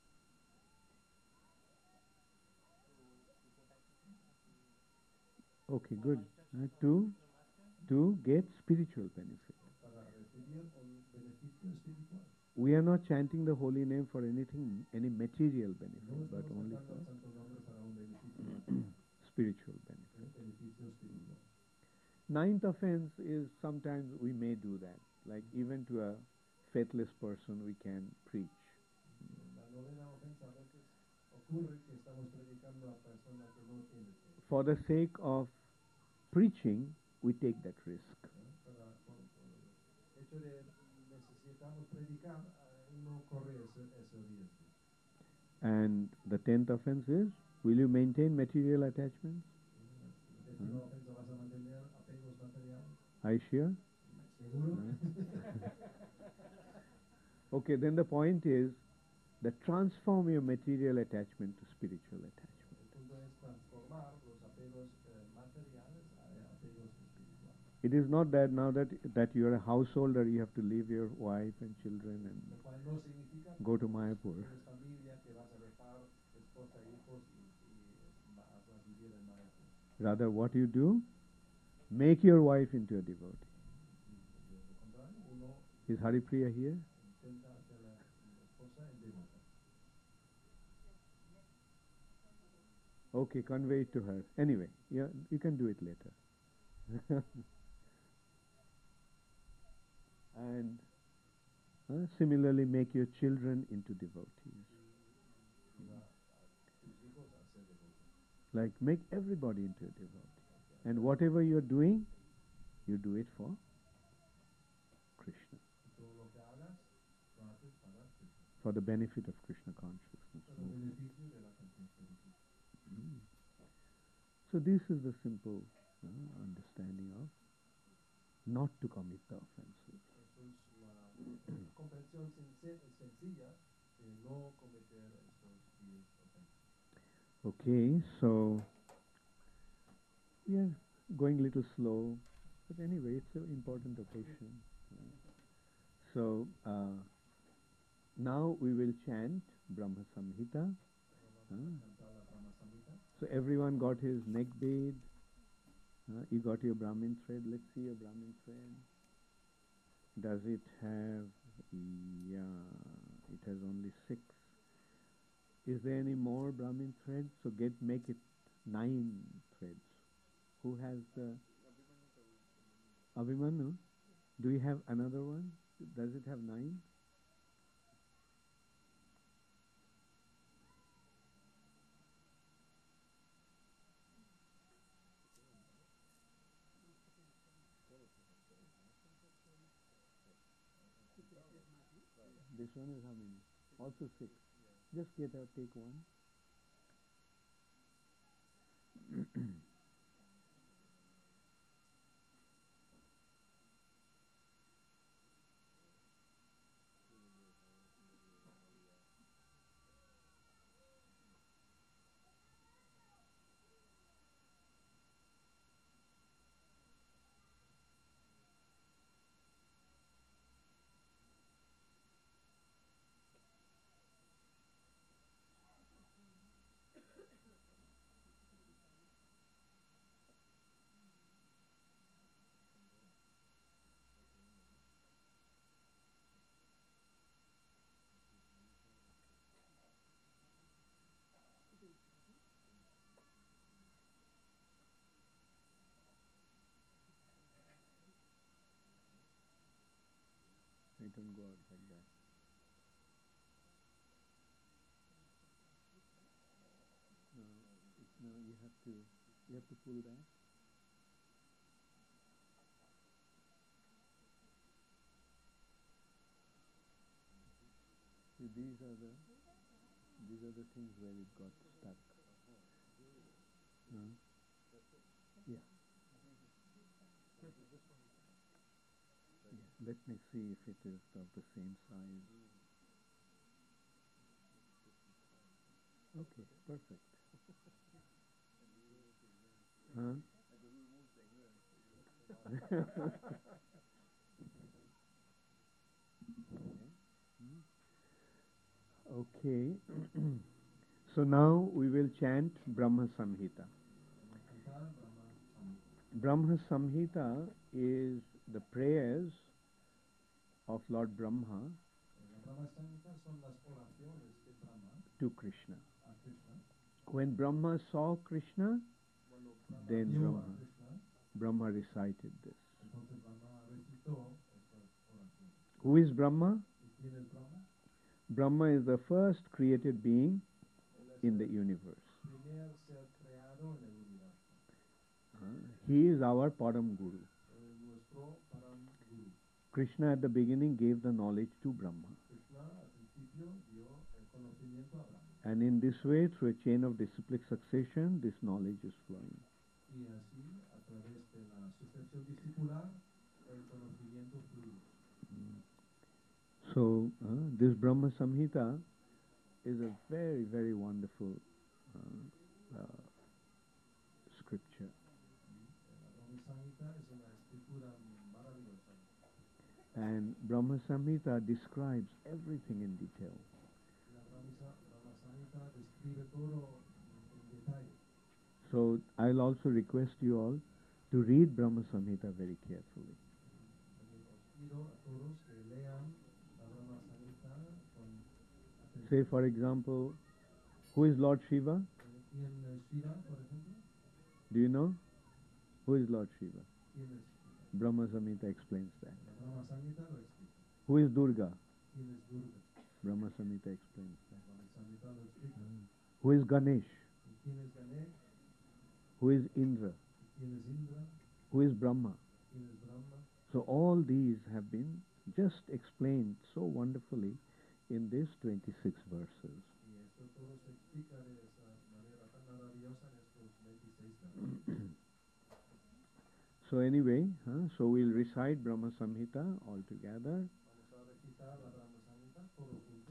Okay, good. Uh, to, to get spiritual benefit. Para recibir un beneficio espiritual. We are not chanting the holy name for anything, any material No benefit, but estamos only cantando el for santo nombre para un beneficio material, spiritual un benefit. beneficio espiritual. Ninth offense is sometimes we may do that. Like even to a faithless person we can preach. La novena ofensa a veces ocurre que estamos predicando a personas que no tienen fe. For the sake of preaching, we take that risk. ¿no? Para, por, por el hecho de necesitamos predicar, eh, uno corre ese, ese riesgo. And the tenth offense is, will you maintain material attachments? La décima ofensa, vas a mantener apegos materiales. Are you sure? ¿Seguro? Okay, then the point is that transform your material attachment to spiritual attachment. El punto es transformar los apegos eh, materiales a apegos espirituales. It is not that now that that you are a householder, you have to leave your wife and children Lo and cual no significa que go to como Mayapur. tienes familia que vas a dejar esposa e hijos y, y vas a vivir en Mayapur. Rather, what you do, make your wife into a devotee. Y de lo contrario, uno Is Haripriya here? intenta hacer la, la esposa en devota. Okay, convey it to her. Anyway, yeah, you can do it later. And uh, similarly, make your children into devotees. Ayuda a tus hijos a ser devotos. Like, make everybody into a devotee. And whatever you're doing, you do it for Krishna, Y todo lo que hagas, lo haces para Krishna. for the benefit of Krishna consciousness. Para el beneficio de la conciencia de Krishna. Mm. So this is the simple uh, understanding of not to commit the offenses. Eso es la comprensión senc- sencilla de no cometer estos diez ofensas. Okay, so we are going a little slow, but anyway, it's an important occasion. Uh, so uh, now we will chant Brahma Samhita. Ahora vamos Ah. a cantar la Brahma Samhita. So everyone got his neck bead. Uh, you got your Brahmin thread. Let's see your Brahmin thread. Does it have? Yeah, it has only six. Is there any more Brahmin threads? So get make it nine threads. Who has the Abhimanyu? Do you have another one? Does it have nine? This one is how many? Also six. Just get out, take one. It don't go out like that. No, it, no, you have to, you have to pull that. See, these are the, these are the things where it got stuck. No? Yeah. Yeah. Let me see if it is of the same size. Okay, perfect. Huh? Okay. So now we will chant Brahma Samhita. Cantar Brahma Samhita. Brahma Samhita is the prayers of Lord Brahma La Brahma Samhita son las oraciones de Brahma to Krishna. a Krishna. When Brahma saw Krishna, Cuando Brahma then vio a Brahma, Krishna, Brahma recited this. entonces Brahma recitó estas oraciones. Who is Brahma? ¿Y quién es Brahma? Brahma is the first created being Él es in the el universe. primer ser creado en el universo. Uh, he is our Param Guru. Él es nuestro Param Guru. Krishna at the beginning gave the knowledge to Brahma. Krishna al principio dio el conocimiento a Brahma. And in this way, through a chain of disciplic succession, this knowledge is flowing. Y así, a través de la sucesión discipular, el conocimiento fluye. So, uh, this Brahma Samhita is a very, very wonderful uh, uh, scripture. La Brahma Samhita es una escritura And Brahma Samhita describes everything in detail. La Brahma Brahma Samhita describe todo en detalle. So I'll also request you all to read Brahma Samhita very carefully. Os pido a todos que lean la Brahma Samhita con atención. Say, for example, who is Lord Shiva? ¿Quién es Shiva, por ejemplo? Do you know? Who is Lord Shiva? ¿Quién es Shiva? Brahma Samhita explains that. La Brahma Samhita lo explica. Who is Durga? ¿Quién es Durga? Brahma Samhita explains La that. Brahma Samhita lo explica. Who is Ganesh? ¿Y quién es Ganesh? Who is Indra? ¿Y quién es Indra? Who is Brahma? ¿Quién es Brahma? So all these have been just explained so wonderfully in these twenty-six verses. Y esto todo se explica de esa manera tan maravillosa en estos veintiséis versos. So anyway, huh, so we'll recite Brahma Samhita all together. Vamos a recitar la Brahma Samhita todos juntos.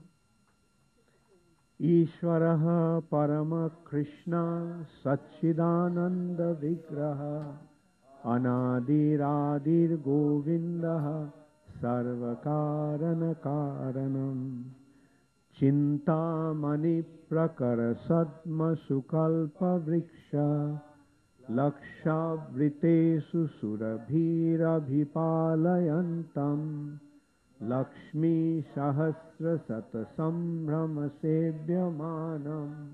Ishvaraha Parama Krishna Satchidananda Vigraha Anadiradir Govindaha Sarvakarana Karanam Chintamani Prakara Sadma Sukalpa Vriksha Lakshavritesu Surabhira Bhipalayantam Lakshmi Sahasra Sata Sambhrama Sevyamanam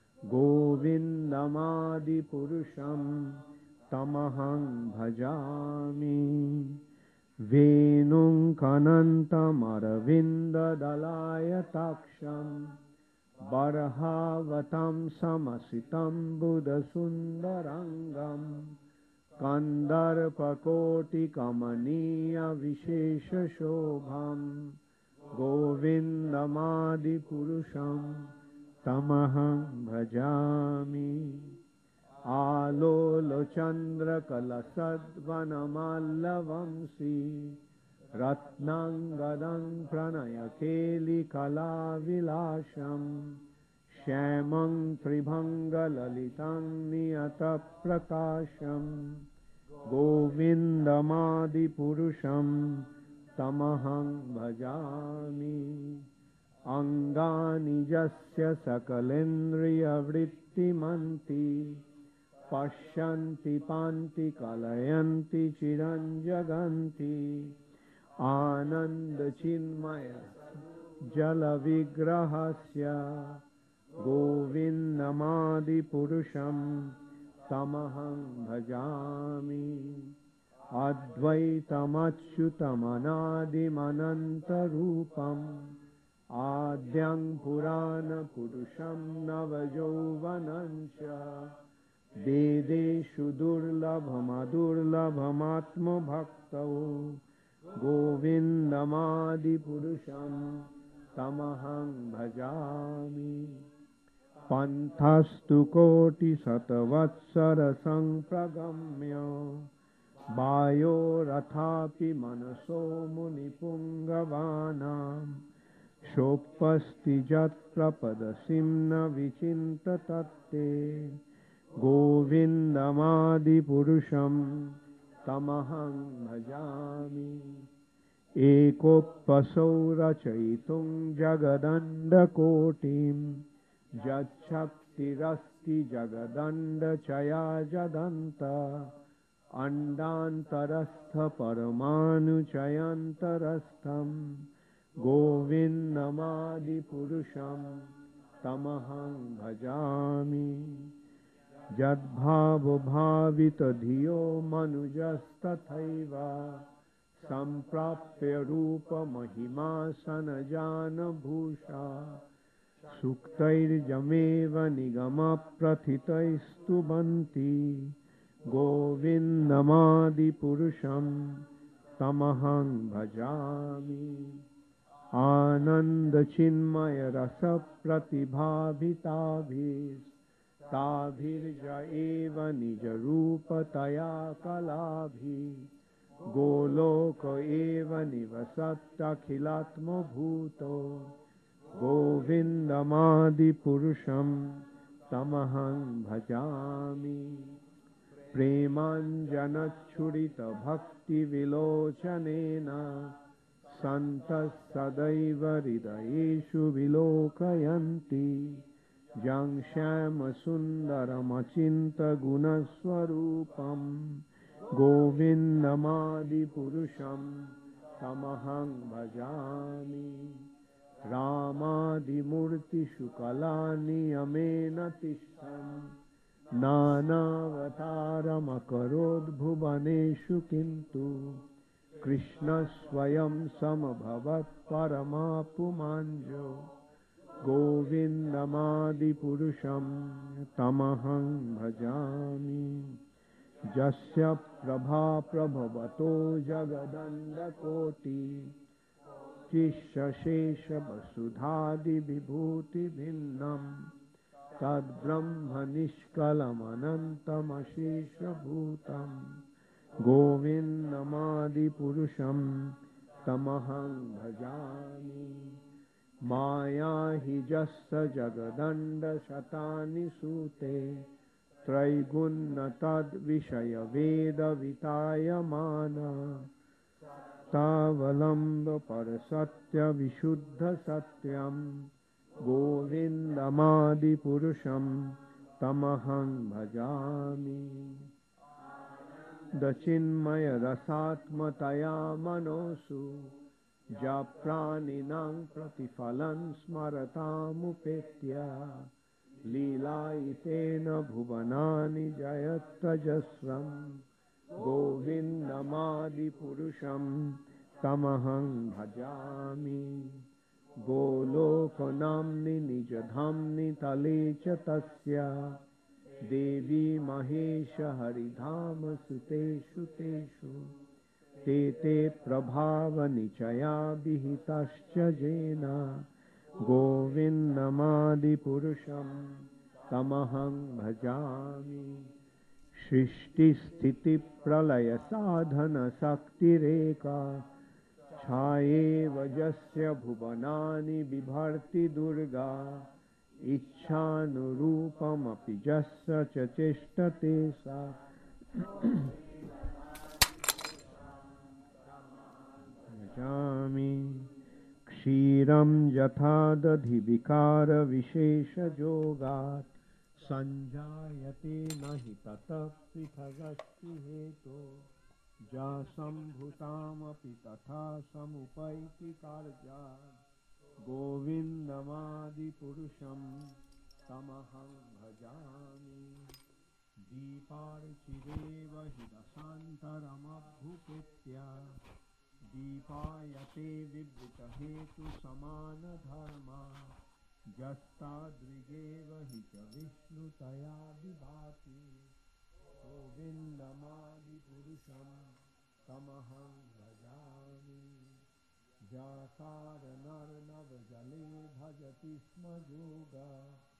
Govindamadi Purusham Tamahang Bhajami Venung Kanantam Aravinda Dalaya Taksham Barhavatam Samasitam Buddha Sundarangam Kandarpakoti Kamaniya Vishesha Shobham Govindamadi Purusham Tamaham Bhajami Alolo Chandra Kalasadvanamallavamsi Ratnangadang Pranaya Keli Kalavilasham Shyamang Tribhanga Lalitang Niyata Prakasham Govindamadi Purusham Tamahang Bhajami Angani Jasya Sakalendriya Vrittimanti Pashyanti Panti Kalayanti Chiranjaganti Ananda Chinmaya Jala Vigrahasya Govindamadi Purusham Tamaham Bhajami Advaitamatchutamanadim Rupam Adyang Purana Purusham Navajovanancha Vedeshu Durlabhamadurlabhamatma Bhaktau Govindamadi Purusham Tamaham Bhajami Pantastu Koti Satavatsara Sampragamya Bayo Rathapi Manaso Munipungavaanam Shopasti Jatra Padasimna Vichinta Tatte Govindamadi Purusham Tamaham Bhajami Ekopasau Rachaitung Jagadanda Kotim Jachaktirasti Jagadanda Chaya Jadanta Andantarastha Paramanu Chayantarastham Govindamadi Purusham Tamaham Bhajami Jadbhavo Bhavita Dhiyo Manujastathaiva Samprapya Rupa Mahima Sanajana Bhusha Suktair Jameva Nigama Prathitaistu Banti Govindamadi Purusham Tamaham Bhajami Ananda Chinmaya Rasa Pratibhabhitabhis Tabhirja Eva Nija Rupa Taya Kalabhi Goloka Eva Nivasatta Khilatma Bhuto Govindamadi Purusham Tamaham Bhajami Premanjana Churita Bhakti Vilochanena सन्तः सदैव हृदयेषु विलोकयन्ति यं श्यामसुन्दरमचिन्त्यगुणस्वरूपं गोविन्दमादिपुरुषं तमहं भजामि रामादिमूर्तिषु कलानियमेन तिष्ठन् नानावतारमकरोद्भुवनेषु किन्तु कृष्णस्वयं समभवत् परमापुमाञ्जो गोविन्दमादिपुरुषं तमहं भजामि यस्य प्रभा प्रभवतो जगदण्डकोटि चिशेषवसुधादिविभूतिभिन्नं तद्ब्रह्मनिष्कलमनन्तमशेषभूतं गोविन्दमादिपुरुषं तमहं भजामि माया हि यस्य जगदण्डशतानि सूते त्रैगुण्यतद्विषयवेदवितायमाना तावलम्ब परसत्यविशुद्धसत्यं गोविन्दमादिपुरुषं तमहं भजामि दचिन्मयरसात्मतया मनोषु जप्राणिनां प्रतिफलं स्मरतामुपेत्य लीलायितेन भुवनानि जयत्यजस्रं गोविन्दमादिपुरुषं तमहं भजामि गोलोकनाम्नि निजधाम्नि तले च तस्य देवी महेश हरिधाम सुतेषु तेषु ते ते प्रभावनिचया विहितश्च येन गोविन्दमादिपुरुषं तमहं भजामि सृष्टिस्थितिप्रलयसाधनशक्तिरेका छायेव यस्य भुवनानि बिभर्ति दुर्गा इच्छानुरूपमपि यस्य च चेष्टते सा भजामि क्षीरं यथा दधिविकारविशेषयोगात् संजायते न हि ततः पृथगस्ति हेतो जासम्भूतामपि तथा समुपैति कार्यात् गोविन्दमादिपुरुषं तमहं भजामि दीपार्चिरेव हि रसान्तरमभ्युपेत्य दीपायते विवृतहेतुसमानधर्मा यस्तादृगेव हि च विष्णुतया विभाति गोविन्दमादिपुरुषं तमहं भजामि जातारनर्नवजले भजति स्म योगा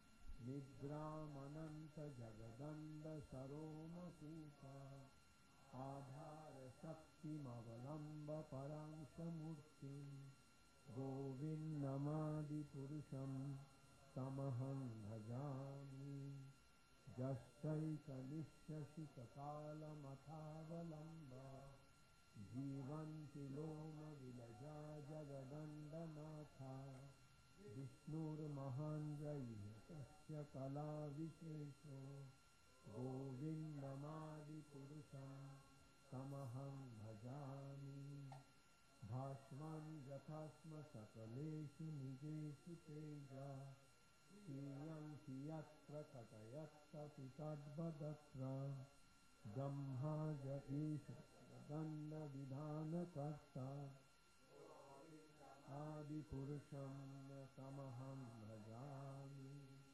निद्रामनन्तजगदण्डसरोमकूपा आधारशक्तिमवलम्ब परांशमूर्तिं गोविन्दमादिपुरुषं तमहं भजामि यश्चैकनिश्यसितकालमथावलम्ब जीवन्ति लोमविलजा जगदण्डनाथा विष्णुर्महाञ्जयस्य कलाविशेषो गोविन्दमादिपुरुषं तमहं भजामि भास्वं यथा स्म सकलेषु निजेषु तेजा श्रियं हि यत्र कथयत्तपि तद्वदत्र ब्रह्मा ज ईश दण्डविधानकर्ता आदिपुरुषं तमहं भजामि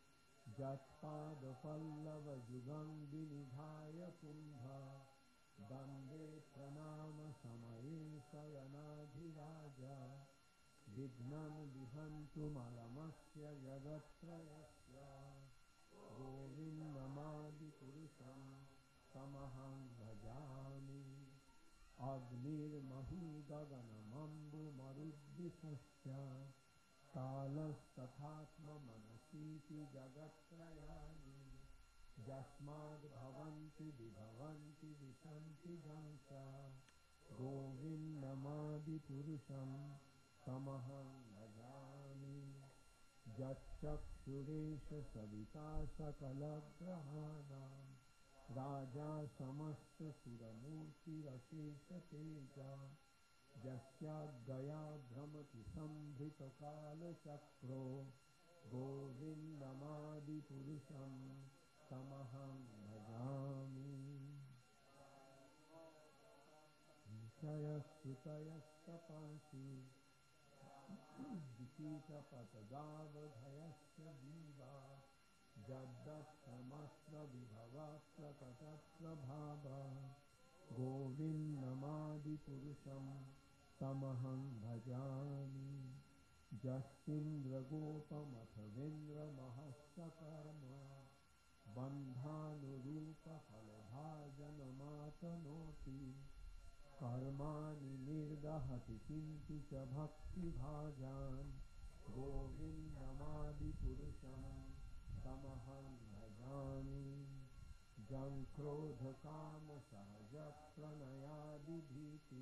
यत्पादपल्लवयुगं विनिधाय कुम्भा वन्दे प्रणामसमये शयनाधिराजा विघ्नं विहन्तुमलमस्य जगत्त्रयस्य गोविन्दमादिपुरुषं तमहं भजामि अग्निर्महीगगनमम्बुमरुद्दिशश्च कालस्तथात्ममनसीति जगत्त्रयाणि यस्माद्भवन्ति विभवन्ति विशन्ति जंसा गोविन्दमादिपुरुषं तमहं भजामि यच्चक्षुरेश सविता सकलग्रहाणां राजा समस्तसुरमूर्तिरशेषतेजा यस्याज्ञया भ्रमति संभृतकालचक्रो गोविन्दमादिपुरुषं तमहं भजामि निचयस्तुतयस्तपांसि विचितपतगावधयस्य जीवा जड्डश्रमस्रविभवा प्रकटप्रभावा गोविन्दमादिपुरुषं तमहं भजामि जस्तीन्द्रगोपमथवेन्द्रमहस्सकर्म बन्धानुरूपफलभाजनमातनोति कर्माणि निर्दहति किन्तु च भक्तिभाजान् गोविन्दमादिपुरुषं तमहं भजामि जङ्क्रोधकामसहजप्रणयादिभीति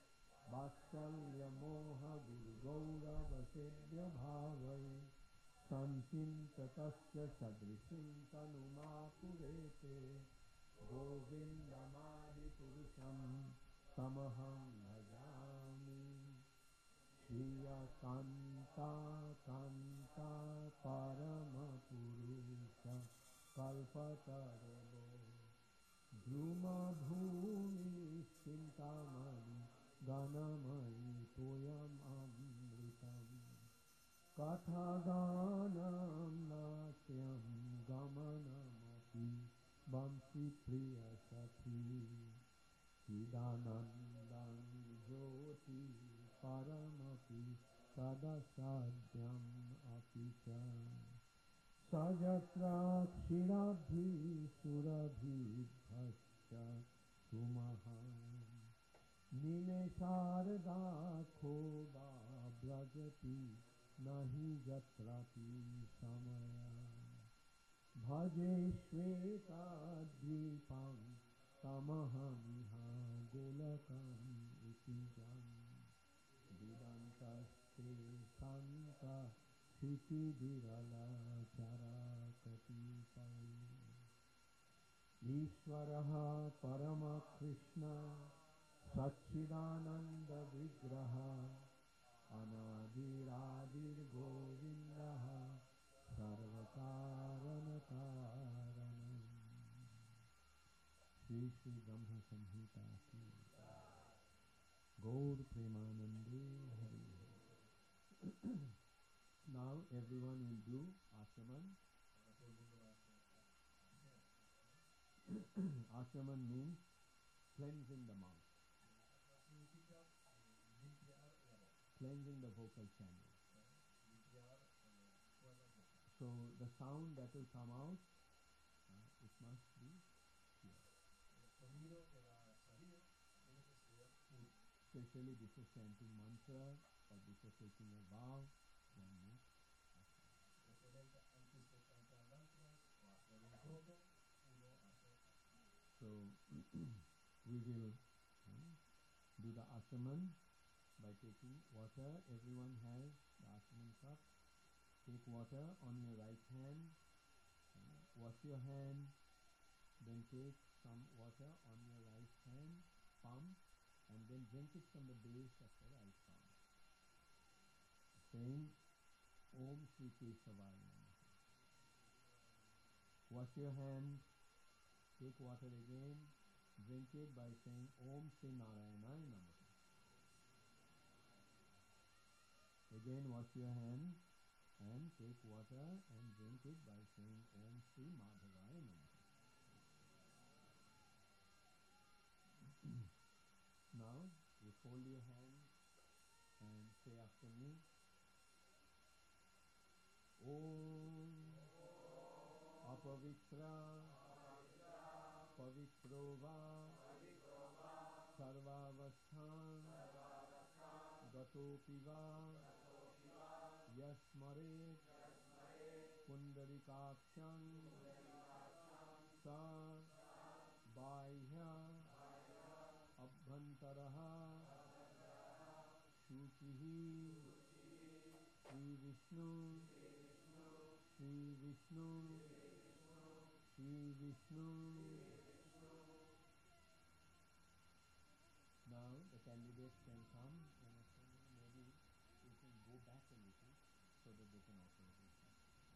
वात्सल्यमोहगुरुगौरवसेव्यभावै सञ्चिन्ततस्य सदृशीं तनुमापुरेते गोविन्दमादिपुरुषं तमहं भजामि श्रियकान्ता कान्ता परमपुरुष कल्पतरो द्रुमभूमिश्चिन्तामणि गणमयि तोयममृतम् कथागानं नाट्यं गमनमपि वंशीप्रियसखी चिदानन्दं ज्योति परमपि तदसाध्यम् अपि च सजत्राक्षिराभिसुरभिभश्च सुमहान् निमेषार्धाखो वा व्रजति नहि यत्रापि समयः भजे श्वेताद्वीपं तमहमिह गोलकम् इति जन् दिगन्तस्ते सन्ता क्षितिविरलचराकटिपै ईश्वरः परमकृष्ण सच्चिदानन्दविग्रहः अनादिरादिर्गोविन्दः सर्वकारणकारणम् श्री श्री ब्रह्म संहिता की गौर प्रेमानंदे Hari. Now everyone will do Ashraman. Ashraman means cleansing the mouth, cleansing the vocal channel. So the sound that will come out, uh, it must be pure. Especially before chanting mantra or before taking a vow, one must So we will uh, do the Ashraman by taking water. Everyone has the Ashraman cup. Take water on your right hand, uh, wash your hand, then take some water on your right hand, palm, and then drink it from the base of the right palm, saying Om Shri Kesavaya Namaha. Wash your hands, take water again, drink it by saying Om Shri Narayanaya Namaha. Again wash your hands and take water and drink it by saying Om Shri Madhavaya Namaha. Now you fold your hands and say after me, Om Apavitra Pavitrova Sarvavasthan Gatopiva Yasmare Pundarikaksham Sa Baihya Abha Bhantaraha Shuchihi Sri Vishnu Sri Vishnu Sri Vishnu. Now the candidates can come and maybe you can go back a little so that they can offer this.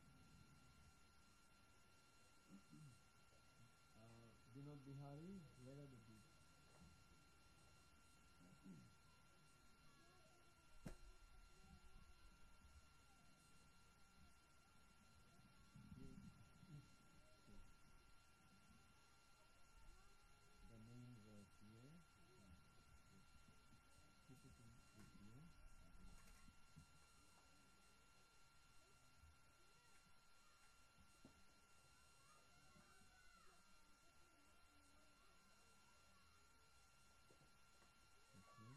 uh, Vinod Bihari, where are the people? The names are here. Keep it in with you. Okay.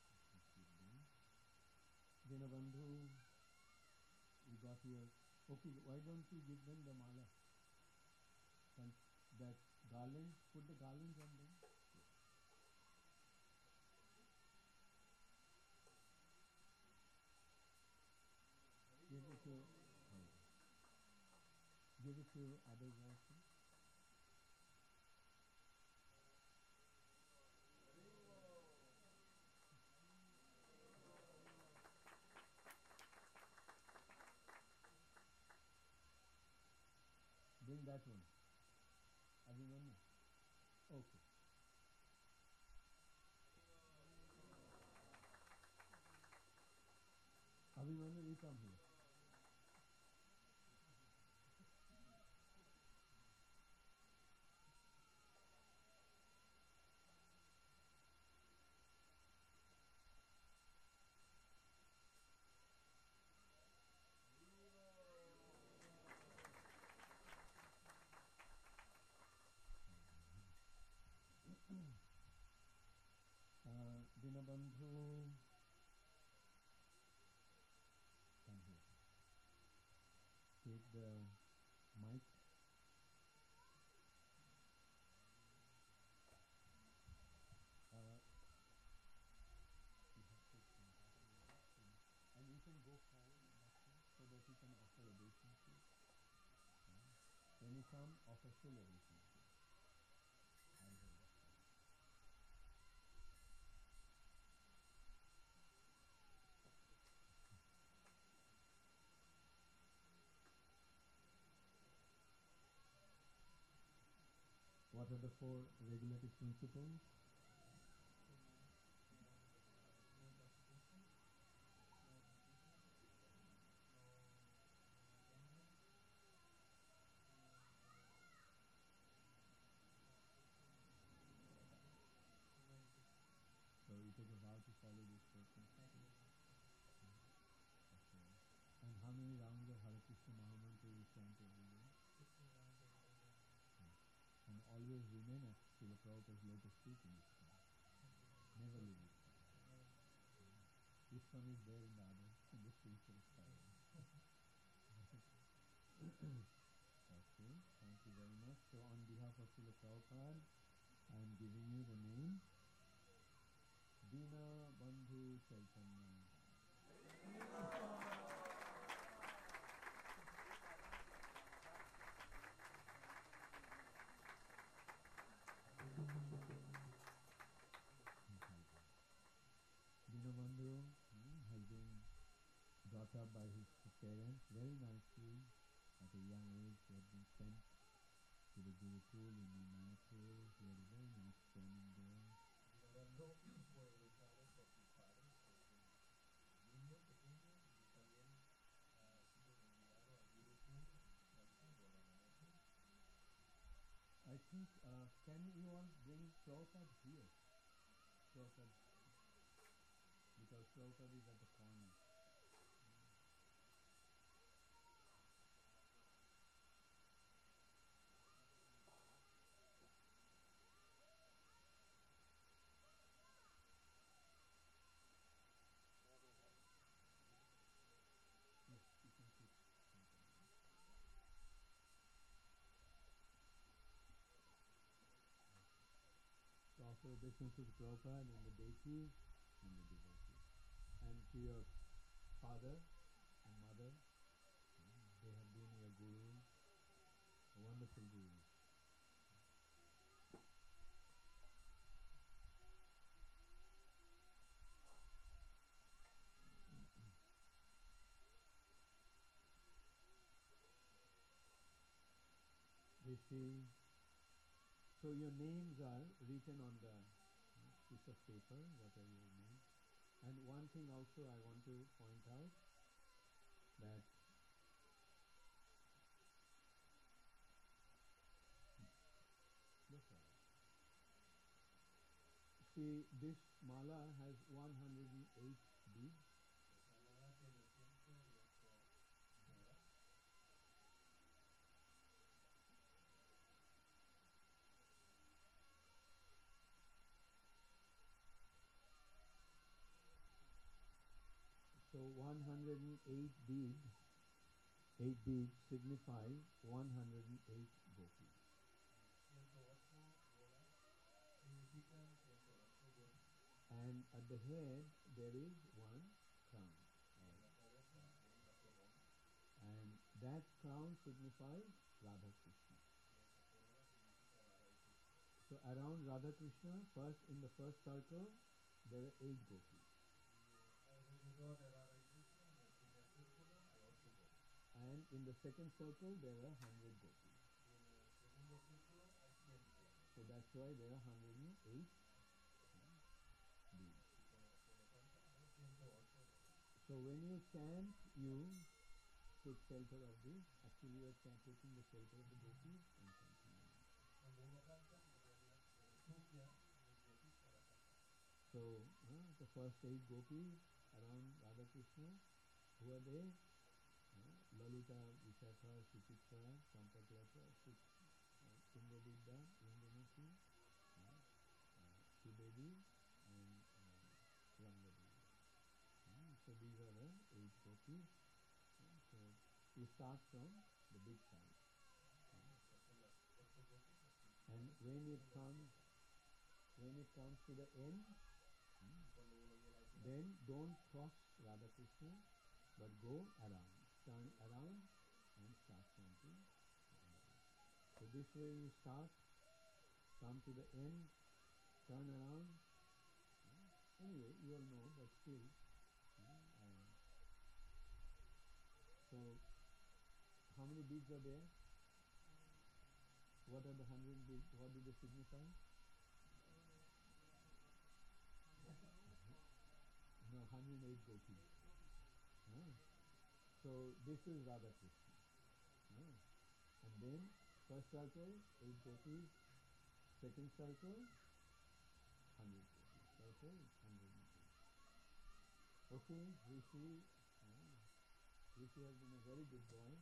Dinabandhu, you got your. Okay, why don't you give them the mala? And that garland, put the garlands on them. Give it to, oh. Give it to others also. Bring that one. Abhimanyu. Okay. Abhimanyu, you come here. Uh, Dinabandhu, come here. Take the mic. Uh, you have to come back a little bit. And you can go forward that way so that you can offer obeisance. Yeah. When you come, offer full obeisance. I'll hold it. What are the four regulative principles? So you take a vow to follow these four principles. Okay. And how many rounds of Hare Krishna Mahamantra you chant every day? Okay. And always remain at Srila Prabhupada's lotus feet in this time. Never leave it. This one is there in the other, in the spiritual side. Okay, thank you very much. So on behalf of Srila Prabhupada, I am giving you the name Dina Bandhu Chaitanya. Dina Bandhu hmm, has been brought up by his parents very nicely. At a young age, he had been sent to the Gurukul in Mayapur. He had a very nice training there. Dinabandhu fue educado por sus padres desde niño pequeño y también ha sido enviado a Gurukul en Bangalore, Mayapur. I think, uh, can you all bring Prabhupada here? Prabhupada, because Prabhupada is at the corner. Yes, you can sit. To offer So Vishnu Sutta Prabhupada and the deities and the devotees. And to your father and mother, mm, they have been your gurus, wonderful gurus. Rishi. So your names are written on the uh, piece of paper, what are your names. And one thing also I want to point out, that look at it. See, this mala has one hundred eight beads. Esa mala tiene ciento ocho bolas. So one hundred eight beads, eight beads signifies one hundred eight gopis. ciento ocho bolas significan ciento ocho gopis. And at the head there is one crown. En la cabeza hay una corona. And that crown signifies Radha Krishna. Y esa corona significa Radha y Krishna. So around Radha Krishna, first in the first circle, there are eight gopis. Y eh, alrededor de Radha y Krishna, en el primer círculo, hay ocho gopis. And in the second circle, there are one hundred gopis. Y en el segundo círculo hay cien gopis. So that's why there are one hundred eight beads. Y por, por lo tanto hay ciento ocho bolas. So when you chant, you take shelter of this. Actually, you are chant- taking the shelter of the gopis and chanting them. Cuando uno canta, en realidad se refugia en los gopis para cantar. So uh, the first eight gopis around Radha Krishna, who are they? Uh, Lalita, Vishakha, Suchitra, Champaklata, uh, Indravidya, Indramuti, uh, uh, Sridevi, and uh, Rangadevi. Mm, so these are the eight gopis. Uh, so you start from the big side. Estas son las ocho gopis, las And principales. when it Uno comes, empieza. when it comes to the end, mm, Cuando uno llega al final, then don't cross Radha Krishna, but go around, turn around and start chanting. So this way you start, come to the end, turn around. Anyway, you all know, but still. And so, how many beads are there? What are the hundred beads? What do they signify? No, one hundred eight gopis. Ah. So this is Radha Krishna. Ah. And then first circle, eight gopis. Second circle, one hundred gopis. Circle, one hundred eight. Okay, Rishi. Ah. Rishi has been a very good boy.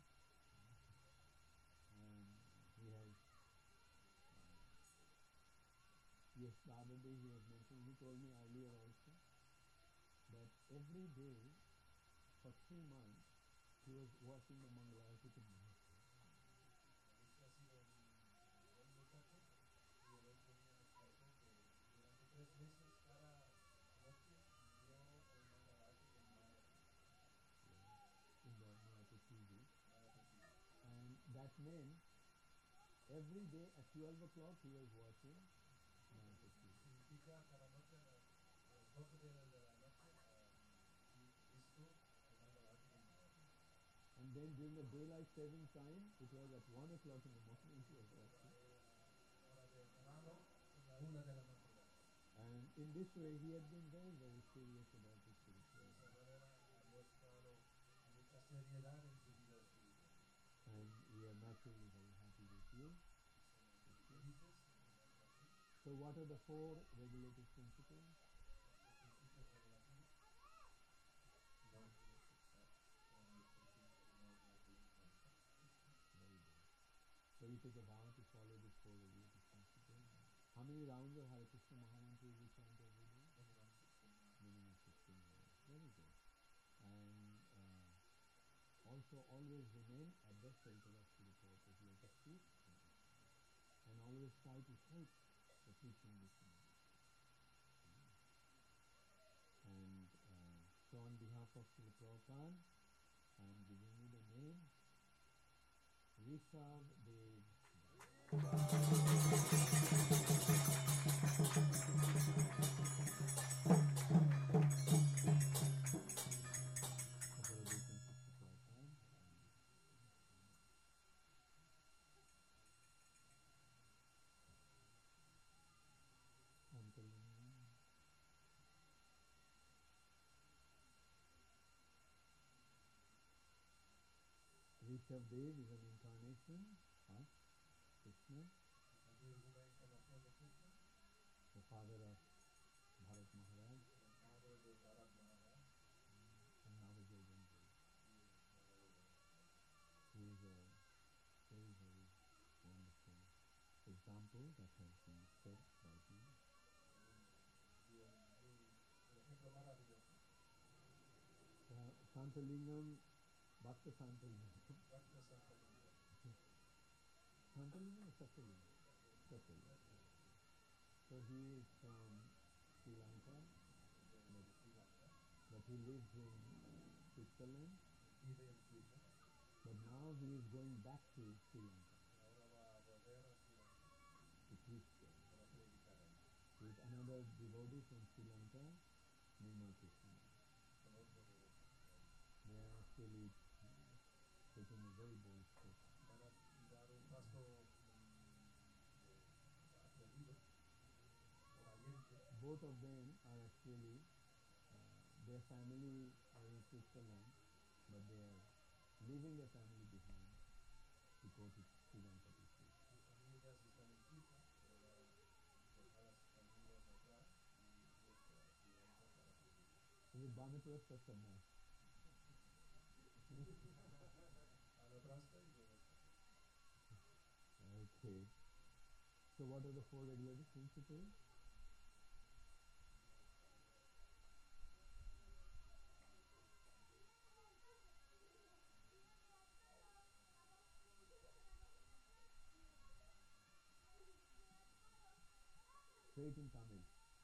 And he has, uh, yes, the other day he was mentioning, he told me earlier also, that every day for three months he was watching the Mangalarati in Mahaprabhu. Alicia ha sido un, un buen muchacho y el otro día nos contó que durante tres meses cada noche vio el Mangalati en Mahaprabhu. In the Mahaprabhu T V. Mahaprabhu T V. And that meant every day at twelve o'clock he was watching Mahaprabhu T V. Significa cada noche a las, a las doce de la, de la noche um, vi- visto el Mangalati en Mahaprabhu. And then during the daylight saving time, it was at one o'clock in the morning he was Cuando watching. era hora de verano, en la una de la madrugada. And in this way he had been very, very serious about his De spiritual esa life. manera ha mostrado mucha seriedad en su vida espiritual. And we are naturally very happy with you. Somos muy felices en tenerlo aquí. So what are the four regulative principles? Los principios regulativos. Love worship that one worshipping the Lord while doing contact. Very good. So you take a vow to follow these four regulative principles. How many rounds of Hare Krishna Mahamantra will you chant every day? Minimum sixteen rounds. Minimum sixteen rounds. Very good. And uh, also always remain at the shelter of Srila Prabhupada's lotus feet. And always try to help the teaching listeners. So on behalf of Srila Prabhupada, I am giving you the name Rishabh Dev. Rishabh Dev is an incarnation of Krishna, the father of Bharat Maharaj and Navajogan Dev. He is a very, very wonderful example that has been set by him. Uh, Santalingam, Bhakta Santalingam. Santalingam or Satalingam? Satalingam. So he is from Sri Lanka, but, but he lives in Switzerland. But now he is going back to Sri Lanka to teach there with another devotee from Sri Lanka, Nirmal Krishna. They are actually taking a very bold step. Both of them are actually, uh, their family are in Switzerland, but they are leaving their family behind to go to Sri Lanka to teach. Is it Banaprastha or Samaj? Okay. So what are the four regulative principles? Straight in Tamil.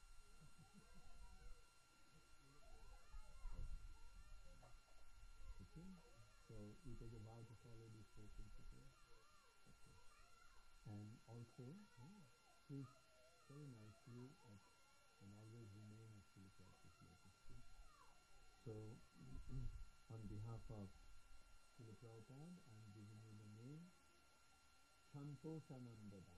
Okay. So you take a vow to follow these four principles. Okay. And also, hmm, preach very nicely at, and always remain at Srila Prabhupada's lotus feet. So, on behalf of Srila Prabhupada, I am giving you the name Santoshananda Dam.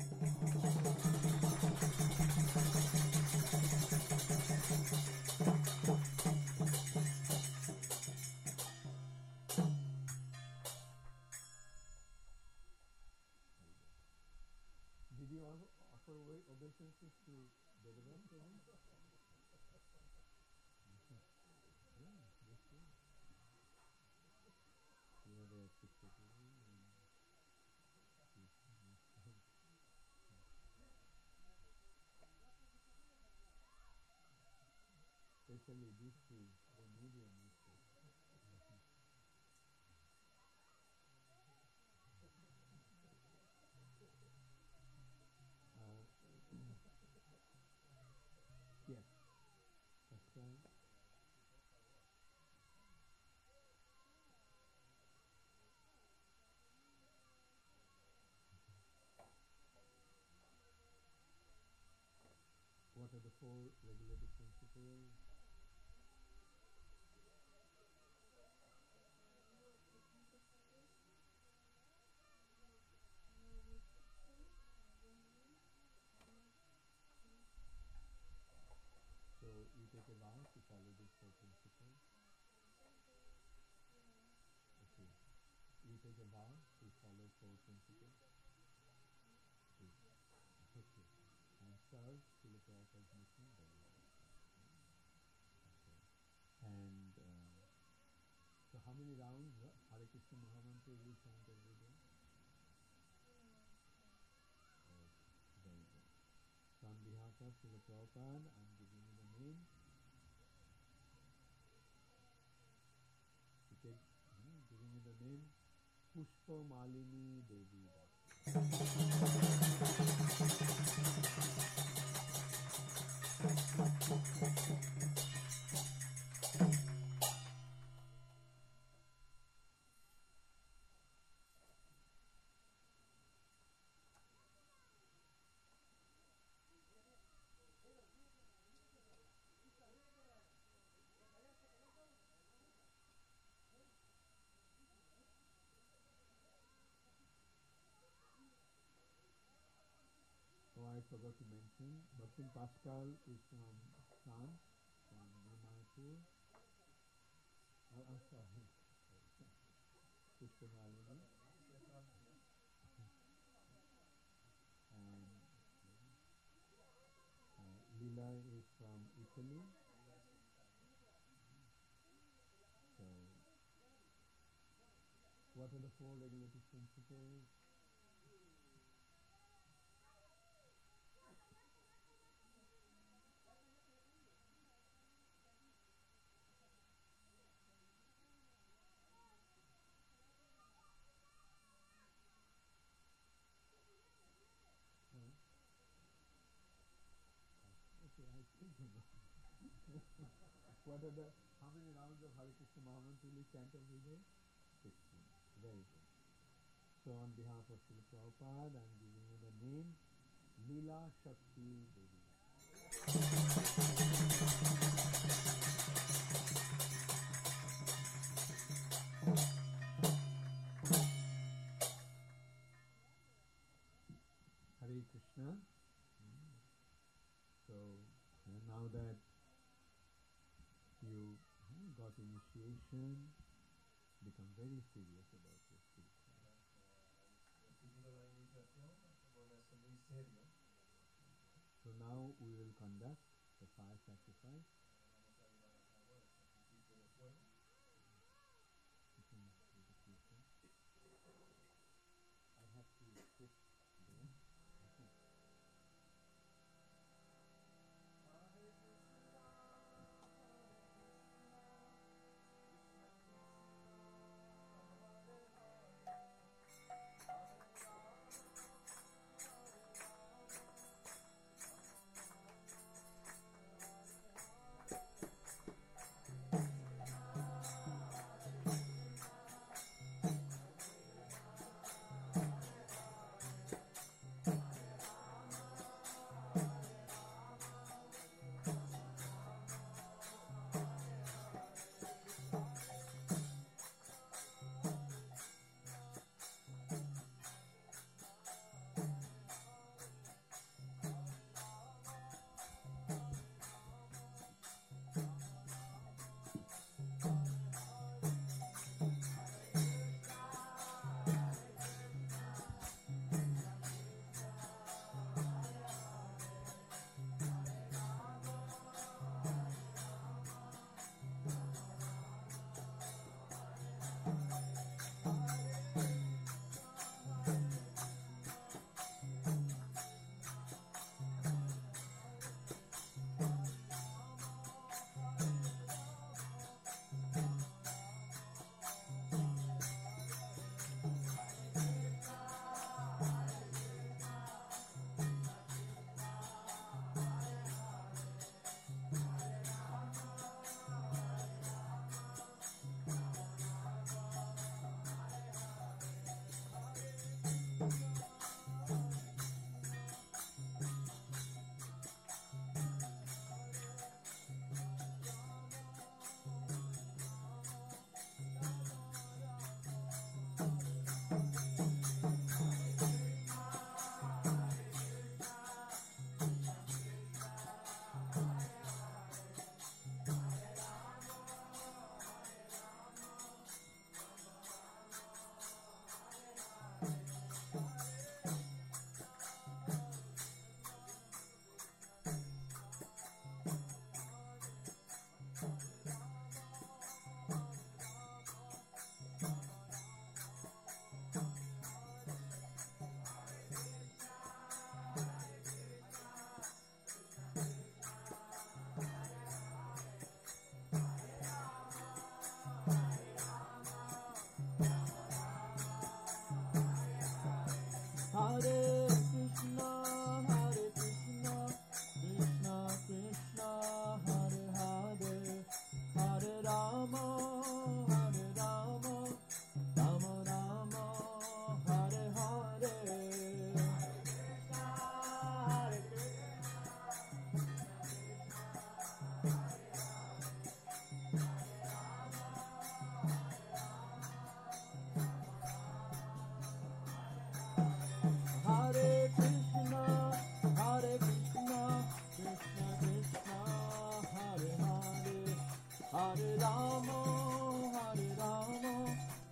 Did you offer, offer obeisances to Devadas? Yeah, that's good. You know, they are secretary and especially these two, they need your mistake. Uh, yes, that's right. What are the four regulative principles? So you take a vow to follow these four principles. Okay. You take a vow to follow four principles. Okay. Okay. And serve Srila Prabhupada's mission very well. Okay. And uh, so how many rounds Hare Krishna Mahamantra will you chant every day? Okay. Very good. So on behalf of Srila Prabhupada, I am giving you the name. You take, uh, giving you the name Pushpa Malini Devi Dasi. forgot to mention, Bhaktin Pascal is from France, from Ramayapur. Oh, I'm sorry. Pushpamalini. And uh, Leela is from Italy. So, what are the four regulative principles? Huh? Okay, I think what are the, how many rounds of Hare Krishna Mahamantra will you chant every day? sixteen. Very good. So on behalf of Srila Prabhupada, I'm giving you the name Leela Shakti Devi. Hare Krishna. Mm. So uh, now that you uh, got initiation, become very serious about your spiritual life. Recibido la iniciación, volverse muy serio. So now we will conduct the fire sacrifice. Vamos a llevar a cabo el sacrificio de fuego. You can do the future. I have to sit there.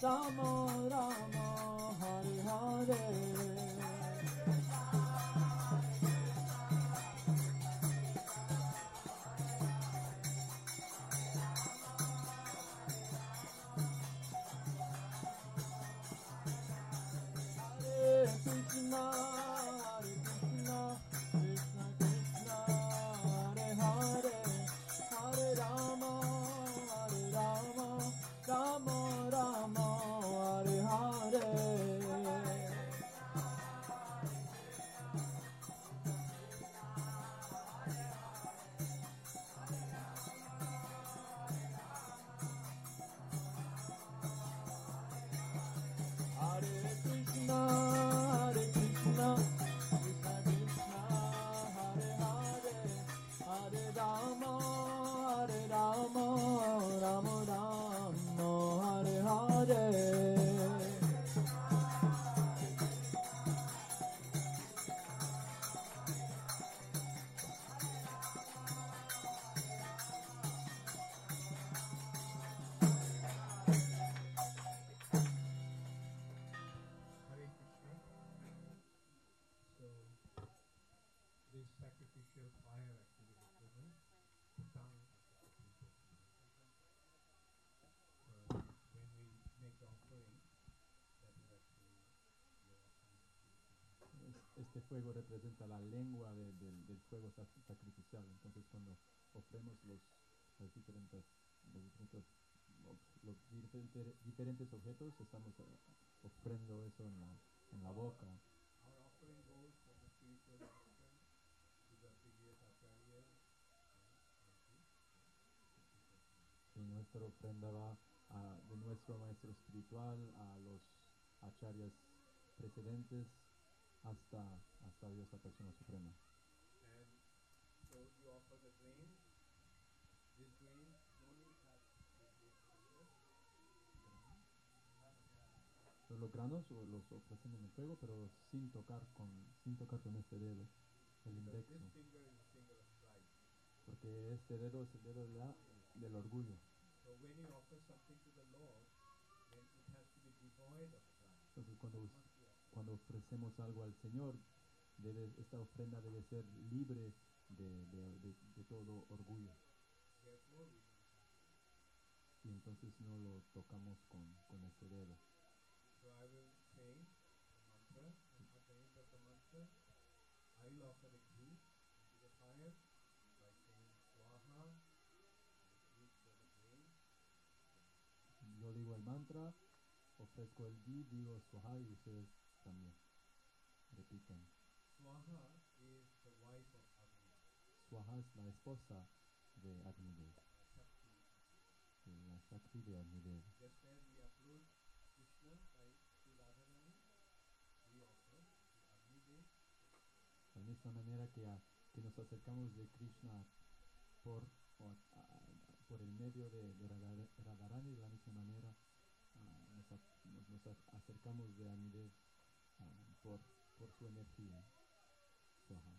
Rama Rama Hare Hare Krishna, Hare Krishna, Krishna Krishna, Hare Hare, Hare Rama, Hare Rama, Rama Rama, Hare Hare. Hare Krishna, Hare Krishna, Krishna Krishna, Hare Hare, Hare Rama, Hare Rama, Rama Rama, Hare Hare. Hare Krishna. So, this sacrificial fire actually represents the tongue of the Supreme Personality. So, when we make the offering, that is actually your offering to the Supreme Es- Este fuego representa la lengua de- del- del fuego sac- sacrificial. Entonces, cuando ofremos los, las diferentes, los diferentes, ob- los diferente- diferentes objetos, estamos eh, ofrendo eso en la, en la boca. Our offering goes from the spiritual master to the previous acharya. Y nuestra ofrenda va a- de nuestro maestro espiritual a los acharyas precedentes hasta, hasta Dios, la persona suprema. And so you offer the grains. These grains no need touch with your finger. Pero los granos o los ofrecen en el fuego, pero sin tocar con, sin tocar con este dedo, el Because indexo, this finger is the finger of pride. porque este dedo es el dedo de la- del orgullo. So when you offer something to the Lord, then it has to be devoid of pride. Entonces cuando, It must be offered. cuando ofrecemos algo al Señor, debe, esta ofrenda debe ser libre de, de- de- de todo orgullo. Therefore, we don't touch. Y entonces no lo tocamos con, con este dedo. So I will say the mantra, and at the end of the mantra, I will offer the ghee into the fire by saying Swaha, and each of the grains. Yo digo el mantra, ofrezco el ghee, digo swaha y ustedes también repiten. Swaha is the wife of Agni, Swaha es la esposa de Agnidev, uh, Shakti. de la Shakti de Agnidev. Just as we approach Krishna by Sri Radharani, we offer to Agni De la misma manera que, a- que nos acercamos de Krishna por, o a- a- por el medio de, de Radha- Radharani, de la misma manera ah, nos, a- nos- nos a- acercamos de Agnidev ah, por, por su energía. Swaha.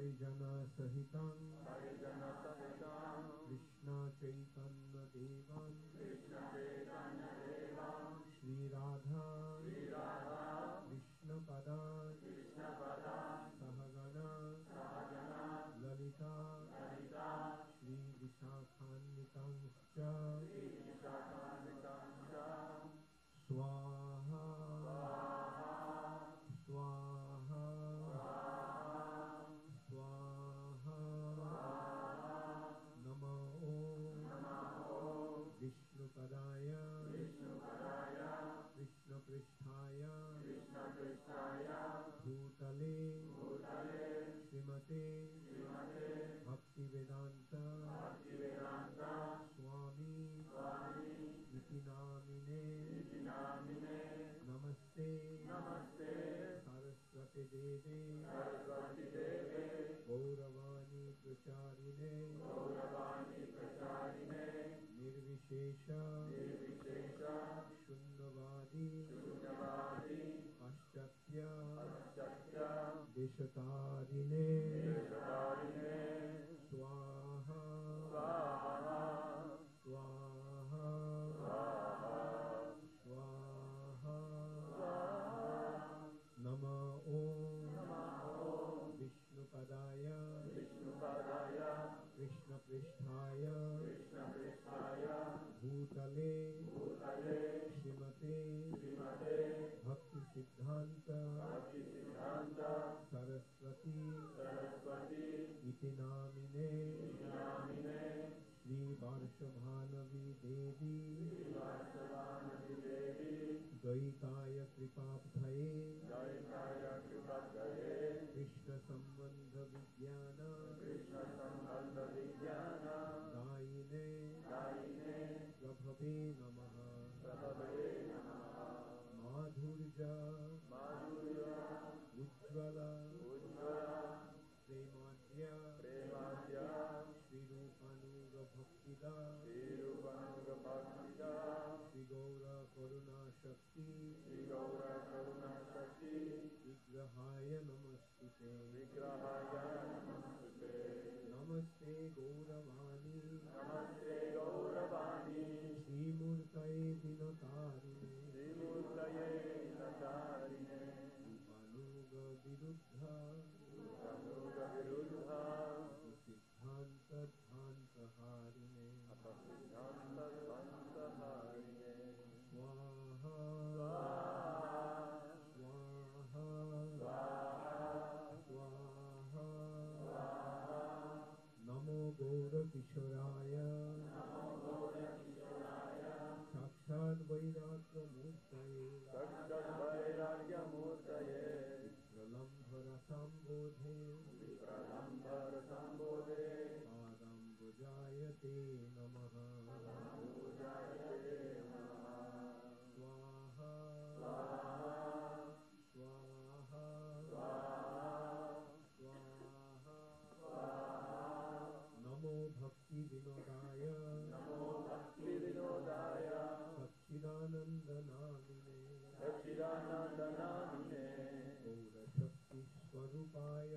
परिजना सहितं कृष्ण चैतन्य देवं श्री राधा कृष्ण पदान् सहगणा ललिता श्री विशाखान्वितं च स्वाहा स्वाहा स्वाहा नमो विष्णुपदाय कृष्णपृष्ठाय भूतले श्रीमते भक्तिवेदांत स्वामी इति नामिने नमस्ते सरस्वती देवे गौरवाणी प्रचारिणे निर्विशेष शून्यवादी पाश्चात्य देशतारिणे स्वाहा स्वाहा स्वाहा नमो विष्णुपदाय कृष्णपृष्ठाय भूतले श्रीमते भक्तिसिद्धान्त सरस्वती इति नामिने श्री वार्षभानवी देवी द्वैताय कृपाब्धये कृष्ण संबंध विज्ञान दायिने प्रभवे नमः माधुर्य उज्ज्वल प्रेमाद्य श्रीरूपानुग भक्तिदा श्री गौर करुणा शक्ति विग्रहाय नमस्ते नमस्ते गौरवाणी श्रीमूर्तये दिनतारिणे रूपानुग विरुद्ध सिद्धांत ध्यान्तहारिणे स्वाहा स्वाहा स्वाहा नमो गौरकिशोराय साक्षात् वैराग्यमूर्तये प्रलम्भरसम्बोधे पादाम्बुजायते नमः स्वाहा स्वाहा स्वाहा नमो भक्ति विनोदाय सच्चिदानन्दनामिने गौरशक्ति स्वरूपाय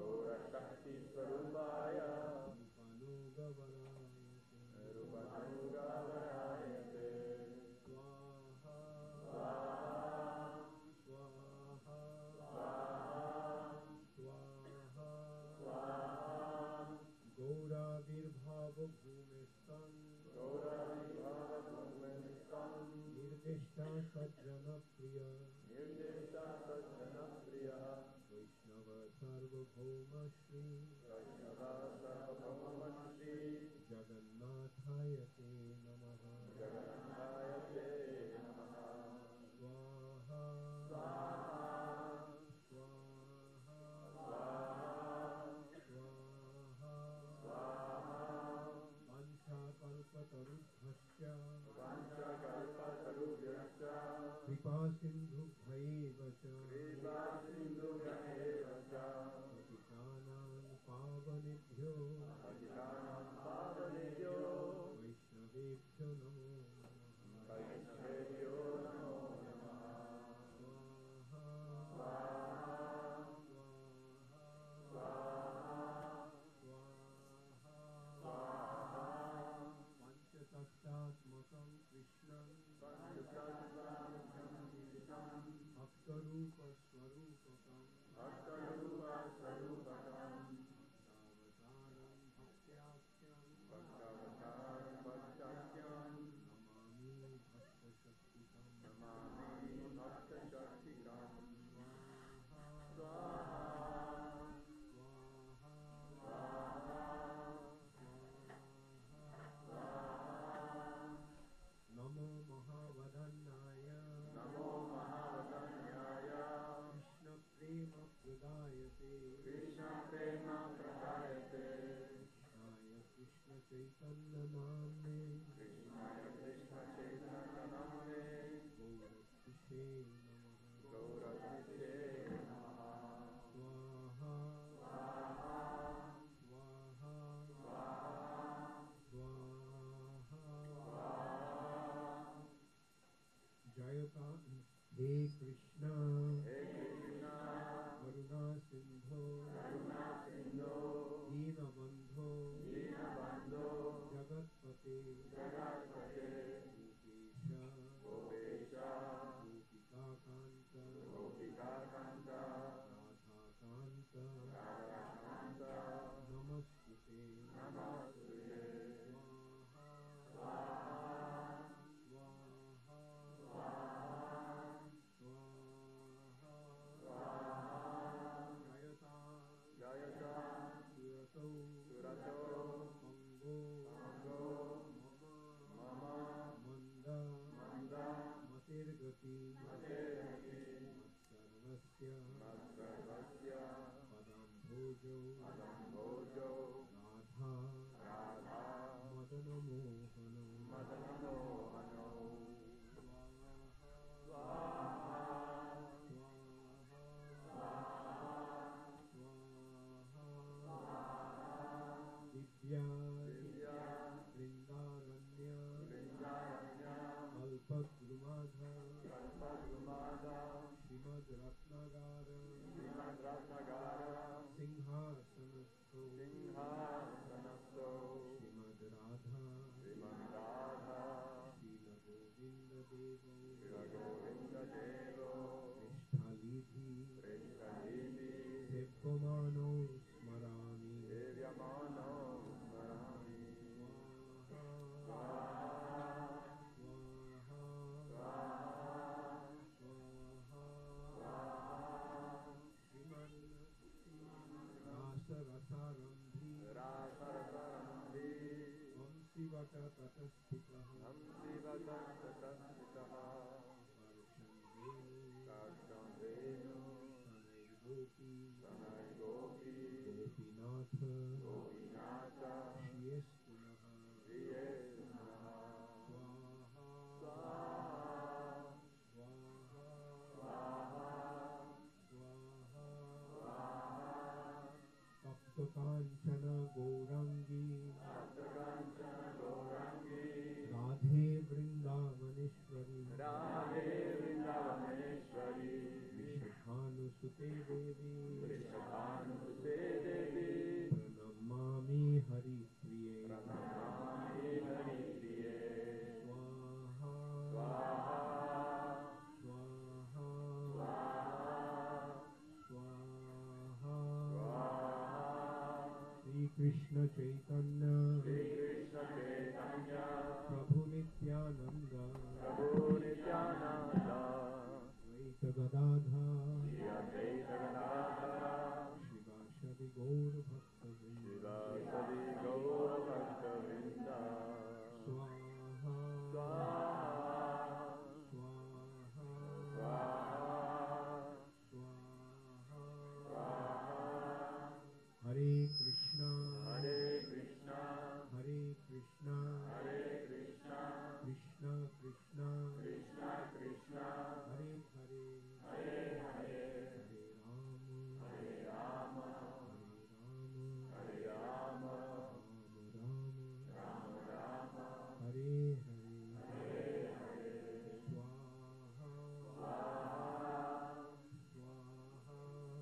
रूपानुगवरायते स्वाहा स्वाहा स्वाहा गौराविर्भाव भूमिस्थं निर्दिष्टा सज्जनप्रिय वैष्णव सार्वभौम श्री जगन्नाथाय ते नमः स्वाहा स्वाहा स्वाहा वाञ्छाकल्पतरुभ्यश्च कृपा सिन्धुभ्यैव च पतितानां पावनेभ्यो वैष्णवेभ्यो नमो चैतन्य नाम्ने कृष्णाय कृष्ण चैतन्य नाम्ने गौरपुषे नमः गौरपुषे नमः स्वाहा स्वाहा स्वाहा स्वाहा स्वाहा जयता हे कृष्ण हे कृष्ण करुणा सिंधो करुणा सिंधो दीनबंधो दीनबंधो जगत्पते जगत्पते गोपेश गोपेश गोपिकाकांत गोपिकाकान्त राधाकांत राधाकान्त नमस्ते नमस्ते स्वाहा स्वाहा स्वाहा स्वाहा जयता जयता सुरतौ सुरतो मंगो मंगो मम मम मंद मंद मतिर्गति मतेरति मत्सर्वस्य मत्सर्वस्य पदाम्भोजौ पदम्भोजो राधा राधा मदनमोहनौ मदनमोहनौ स्वाहा स्वाहा दिव्या दिव्या वृन्दारण्य वृन्दारण्य कल्पद्रुमाधा कल्पद्रुमादा श्रीमद्रत्नगार श्रीमद्रत्नगार सिंहासनस्थो सिंहासनस्थो श्रीमद्राधा श्रीमद्राधा श्रीलगोविन्ददेवो श्रीगोविन्ददेवो पृष्ठालीधि प्रेष्ठलीति सेव्यमानो स्मरामि सेव्यमानो स्मरामि स्वाहा स्वाहा स्वाहा स्वाहा श्रीमन् रासरसारम्भी रासरसरन्धी वंशिवटतटस्थितः हंसिवतस्ततः स्पर्शन् साक्षं वेणु वेणु शनैर्गोपी शनैर्गोपी गोपीनाथ गोपीनाथ श्रियस्तु नः प्रिये नमः स्वाहा स्वाहा स्वाहा स्वाहा स्वाहा स्वाहा तप्तकाञ्चन गौराङ्गी सप्तकाञ्चन गौराङ्गी राधे वृन्दावनेश्वरी राधे वृन्दावनेश्वरी वृषभानुसुते देवी वृषभानुसुते देवी प्रणमामि हरिप्रिये प्रणमामि हरिप्रिये स्वाहा स्वाहा स्वाहा स्वाहा स्वाहा स्वाहा श्रीकृष्ण चैतन्य श्रीकृष्ण चैतन्य प्रभु नित्यानन्द प्रभु नित्यानन्द द्वैत गदाधर श्री अद्वैत गदाधर शिवाशदि गौरभक्तवृन्द शिवासदि गौरभक्तवृन्द स्वाहा स्वाहा स्वाहा स्वाहा स्वाहा स्वाहा हरे कृष्णा हरे कृष्ण हरे कृष्णा हरे कृष्ण कृष्ण कृष्ण कृष्ण कृष्ण हरे हरे हरे हरे हरे राम हरे राम हरे हरे राम राम राम राम राम राम हरे हरे हरे हरे स्वाहा स्वाहा स्वाहा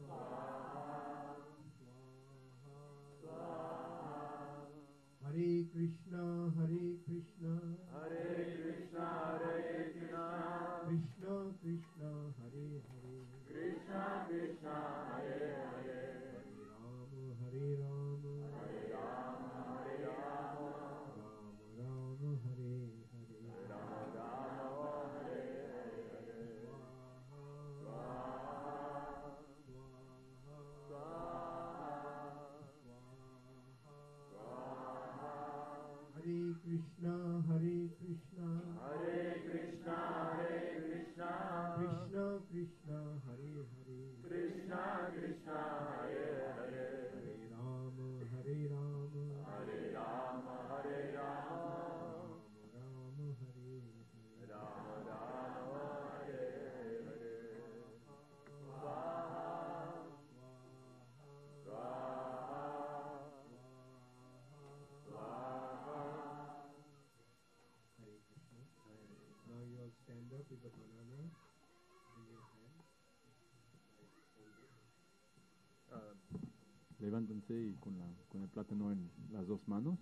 स्वाहा स्वाहा स्वाहा हरे कृष्णा हरे कृष्णा हरे कृष्ण हरे कृष्ण कृष्ण कृष्ण हरे हरे कृष्ण कृष्ण हरे हरे हरे राम हरे राम हरे राम हरे राम राम राम हरे हरे राम राम हरे हरे स्वाहा स्वाहा स्वाहा स्वाहा हरे कृष्णा हरे कृष्णा हरे कृष्ण हरे कृष्ण कृष्ण कृष्ण हरे हरे कृष्ण कृष्ण हरे हरे हरे राम हरे राम हरे राम हरे Levántense y con, la, con el plátano en las dos manos.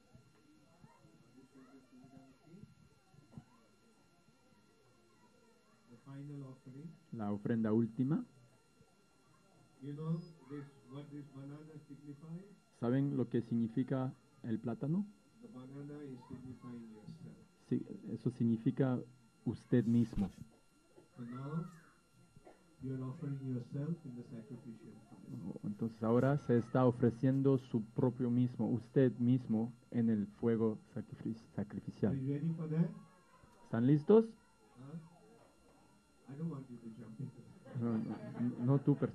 The final offering. La ofrenda última. You know this, what this banana signifies? ¿Saben lo que significa el plátano? The banana is signifying yourself. Sí, eso significa usted mismo. So now you are offering yourself in the sacrificial fire. Entonces ahora se está ofreciendo su propio mismo, usted mismo, en el fuego sacrific- Are sacrificial. you ready for that? ¿Están listos? Huh? I don't want you to jump into that. No, no, no tú, pero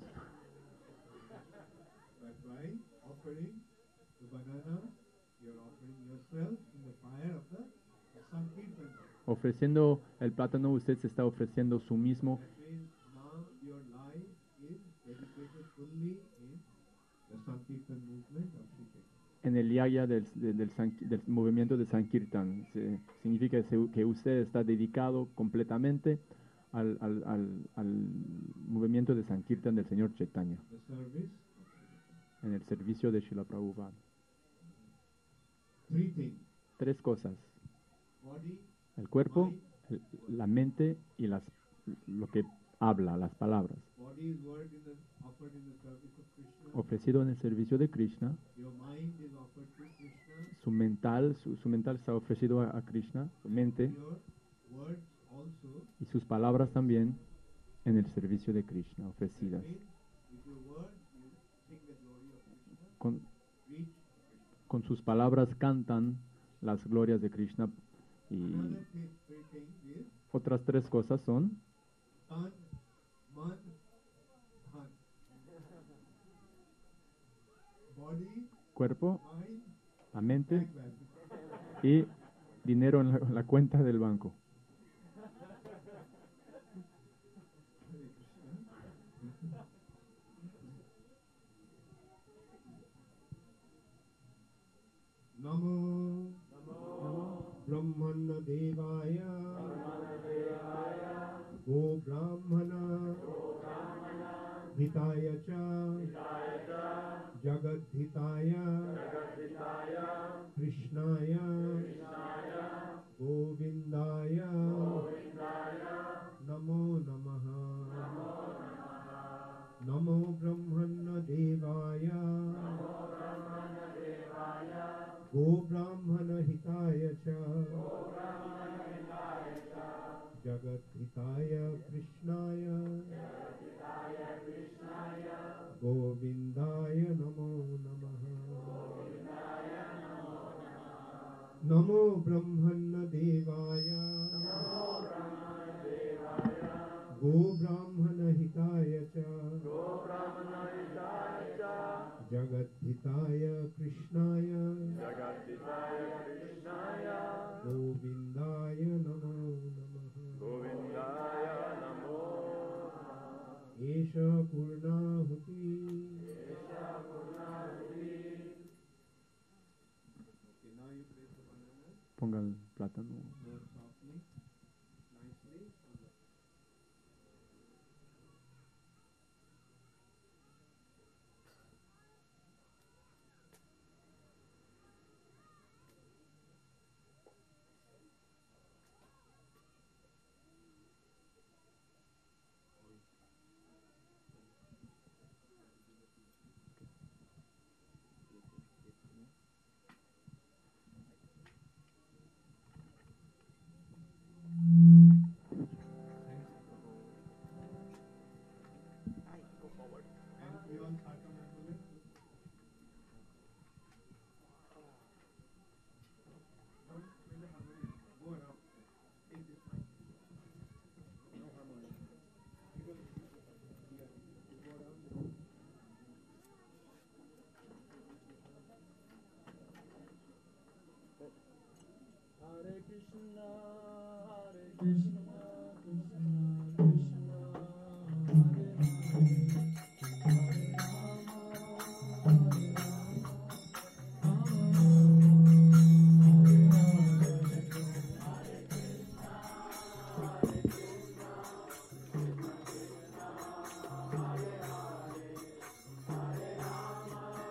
But by offering the banana, you are offering yourself in the fire of the Sankirtan. ofreciendo el plátano, usted se está ofreciendo su mismo. That means now your life is dedicated fully in the Sankirtan movement of Sri Chaitanya. En el yaya del, del, del, Sank- del movimiento de Sankirtan. Se- significa que se- que usted está dedicado completamente al, al, al, al movimiento de Sankirtan del Señor Chaitanya, The service. en el servicio de Srila Prabhupada. Three things. Tres cosas: Body, el cuerpo, el- la mente y las, lo que habla, las palabras. body is word in the, offered in the service of Krishna. Ofrecido en el servicio de Krishna, Your mind is offered to Krishna. su mental, su, su mental está ofrecido a, a Krishna, su mente, Your words also. y sus palabras también en el servicio de Krishna, ofrecidas. That means with your words you sing the glory of Krishna. Con, Reach Krishna. con sus palabras cantan las glorias de Krishna. Y Another thing, three things is otras tres cosas son tan, man, dhan. Body, cuerpo, mind, la mente bank balance. y dinero en la, en la cuenta del banco. Hare Krishna. Namo Brahmana Devaya Go Brahmana Hitaya Cha Jagat Hitaya Krishnaya Govindaya Namo Namaha Namo Brahmana Devaya Go Brahmana Hitaya Cha Jagat Hitaya Krishnaya Govindaya Namo Namaha Namo Brahmana Devaya Go Brahmana Hitaya Cha Jagat Hitaya Krishnaya Govindaya Namo Namaha Esha Purnahuti Okay, now you place the banana Ponga el plátano. more softly, nicely on the and we all circumambulate. Don't play the harmony. Go around. Take this mic. No harmony. Because here, you go around. Hare Krishna, Hare Krishna, Krishna Krishna, Hare Hare, Hare Rama, Hare Rama, Rama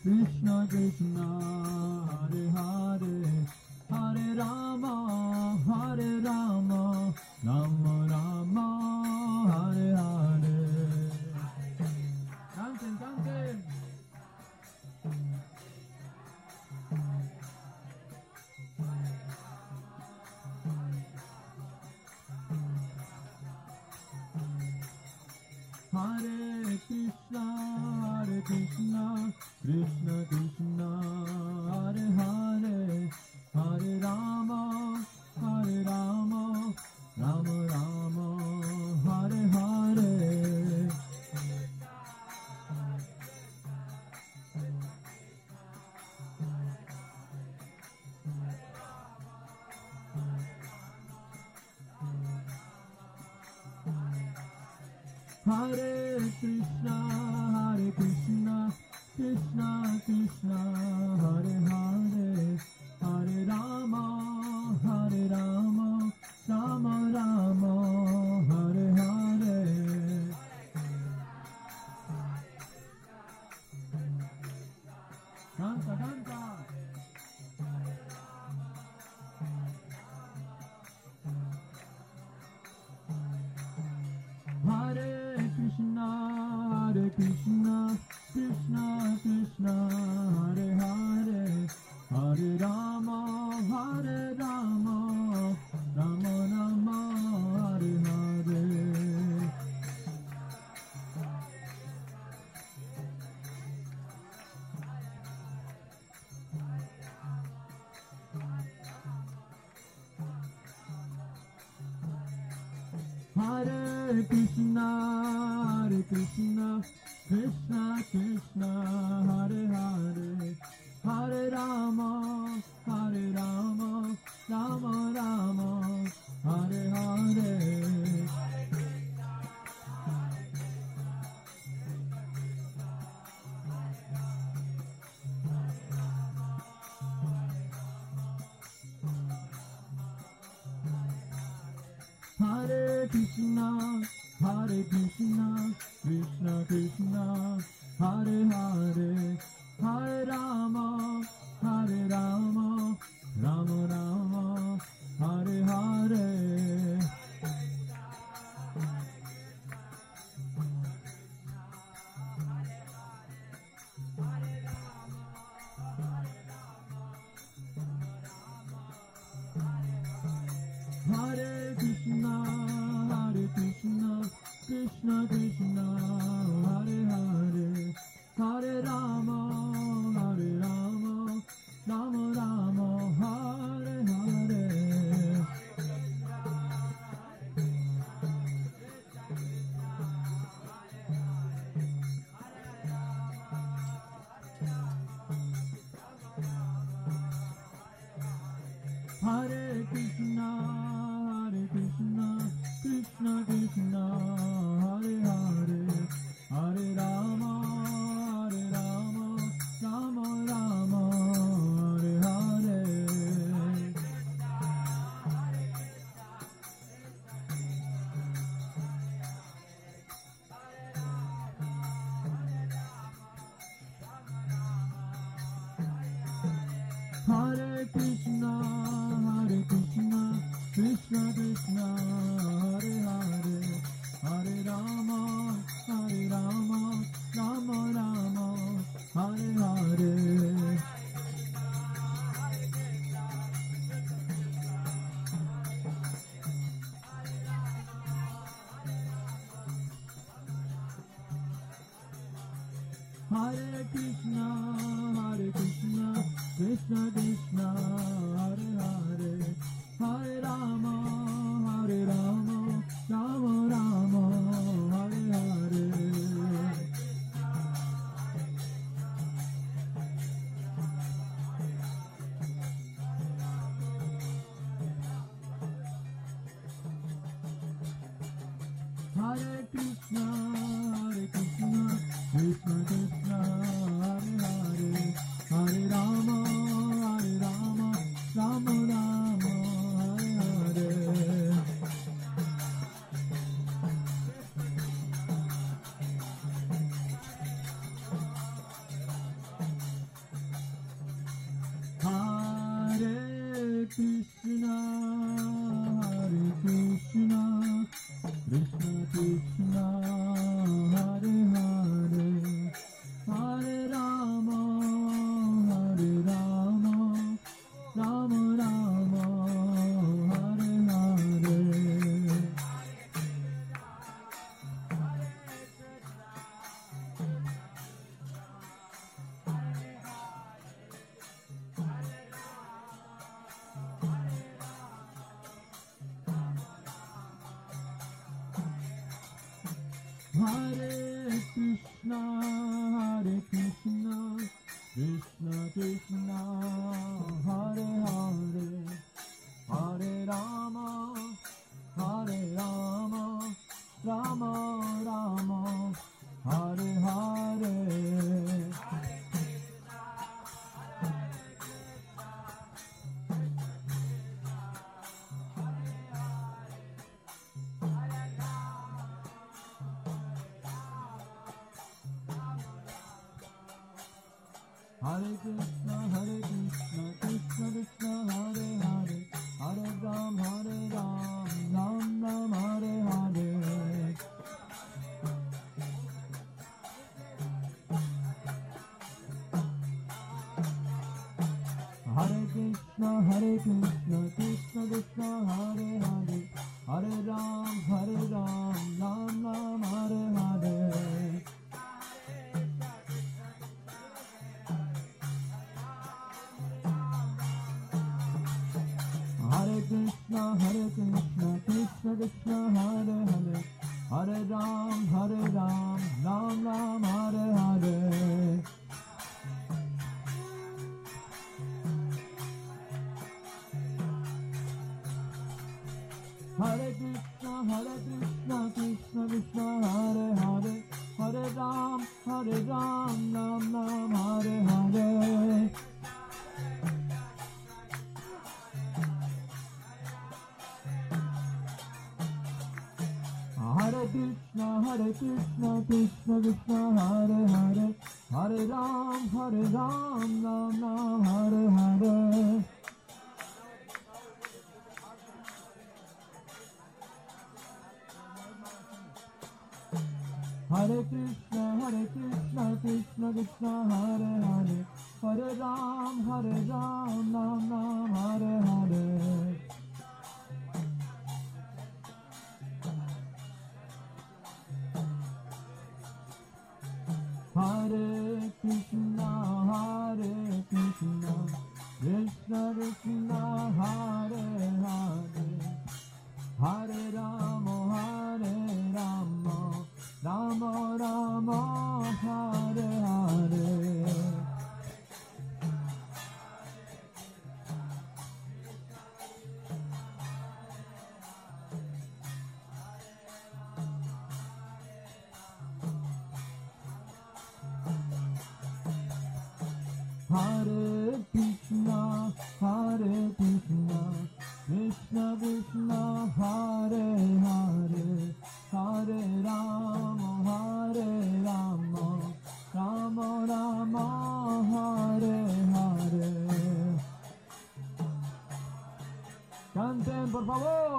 Krishna Krishna Hare Hare Hare Rama Hare Rama Rama Rama Hare Hare. Canten, canten. Hare Krishna, Hare Krishna, Krishna Krishna, Hare Hare, Hare Rama, Hare Rama, Rama Rama, Hare Hare. Hare Krishna, Hare Krishna, Krishna Krishna, Hare Hare, Hare Rama, Hare Rama, Rama Rama, Hare Hare. Canta, canta. Hare Krishna, Hare Krishna, Krishna Krishna, Hare Hare, Hare Rama, Hare Rama, Rama Rama, Hare Hare. Hare Krishna, Hare Krishna, Krishna Krishna, Hare Hare, Hare Rama, Hare Rama, Rama Rama, Hare Hare. Hare Krishna, Hare Krishna, Krishna Krishna, Hare Hare, Hare Rama, Hare Rama, Rama Rama, Hare Hare. Hare Krishna, Hare Krishna, Krishna Krishna, Hare Hare, Hare Rama, Hare Rama, Rama Rama, Hare Hare. Hare Krishna, Hare Krishna, Krishna Krishna, Hare Hare, Hare Rama, Hare Rama, Rama Rama, Hare Hare. Hare Krishna, Hare Krishna, Krishna Krishna, Hare Hare, Hare Rama, Hare Rama, Rama Rama, Hare Hare. Hare Krishna, Hare Krishna, Krishna Krishna, Hare Hare, Hare Rama, Hare Rama, Rama Rama, Hare Hare. Hare Krishna, Hare Krishna, Krishna Krishna, Hare Hare, Hare Rama, Hare Rama, Rama Rama, Hare Hare. Krishna, Hare Krishna, Krishna Krishna, Hare Hare, Hare Rama, Hare Rama, Rama Rama, Hare Hare. Hare Krishna, Hare Krishna, Krishna Krishna, Hare Hare, Hare Rama, Hare Rama, Rama Rama, Hare Hare. Hare Krishna, Hare Krishna, Krishna Krishna, Hare Hare, Hare Ram, Hare Ram, Ram Ram, Hare Hare. Hare Krishna, Hare Krishna, Krishna Krishna, Hare Hare, Hare Ram, Hare Ram, Ram Ram, Hare Hare. Hare Krishna, Hare Krishna, Krishna Krishna, Hare Hare, Hare Ram, Hare Ram, Ram Ram, Hare Hare. Hare Krishna, Hare Krishna, Krishna Krishna, Hare Hare, Hare Ram, Hare Ram, Ram Ram, Hare Hare. Hare Krishna, Hare Krishna, Krishna Krishna, Hare Hare, Hare Ram, Hare Ram, Ram Ram, Hare Hare. Hare Krishna, Hare Krishna, Krishna Krishna, Hare Hare, Hare Ram, Hare Ram, Ram Ram, Hare Hare. Hare Krishna, Hare Krishna, Krishna Krishna, Hare Hare, Hare Rama, Hare Rama, Rama Rama, Hare Hare. Hare Krishna, Hare Krishna, Krishna Krishna, Hare Hare, Hare Rama, Hare Rama, Rama Rama, Hare Hare. Canten, por favor.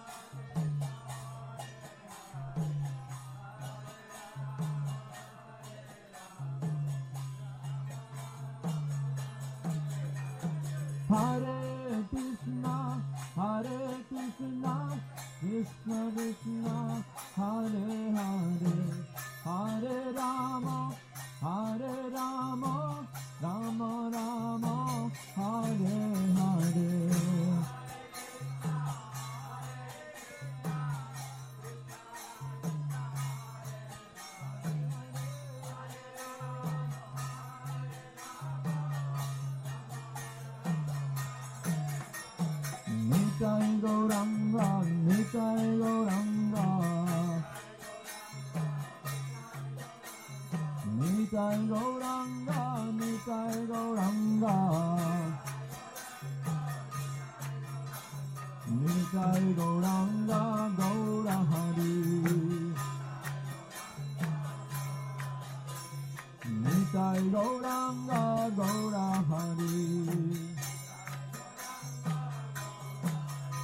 Hare Krishna, Hare Krishna, Krishna Krishna, Hare Hare, Hare Rama, Hare Rama, Rama Rama, Hare Hare. Nitai Gauranga, Nitai Gauranga, Nitai Gauranga, Nitai Gauranga, Nitai Gauranga, Gaura Hari, Nitai Gauranga, Gaura Hari.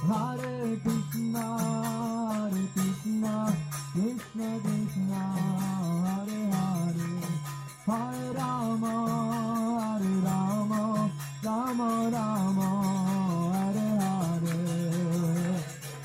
Hare Krishna, Hare Krishna, Krishna Krishna, Hare Hare, Hare Rama, Hare Rama, Rama Rama, Hare Hare.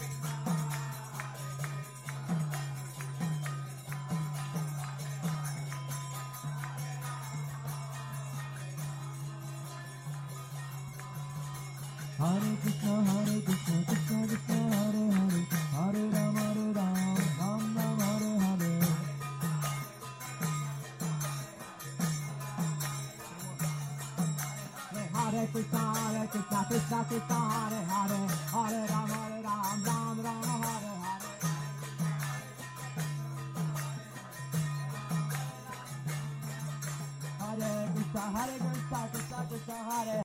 Hare Krishna, Hare Krishna, Krishna Krishna, Hare Hare, Hare Rama, Hare Rama, Ram Ram, Hare Hare. Hare Krishna, Hare Krishna, Krishna Krishna, Hare Hare, Hare Rama, Hare Ram, Ram Ram, Hare Hare. Hare Krishna, Hare Krishna, Krishna Krishna, Hare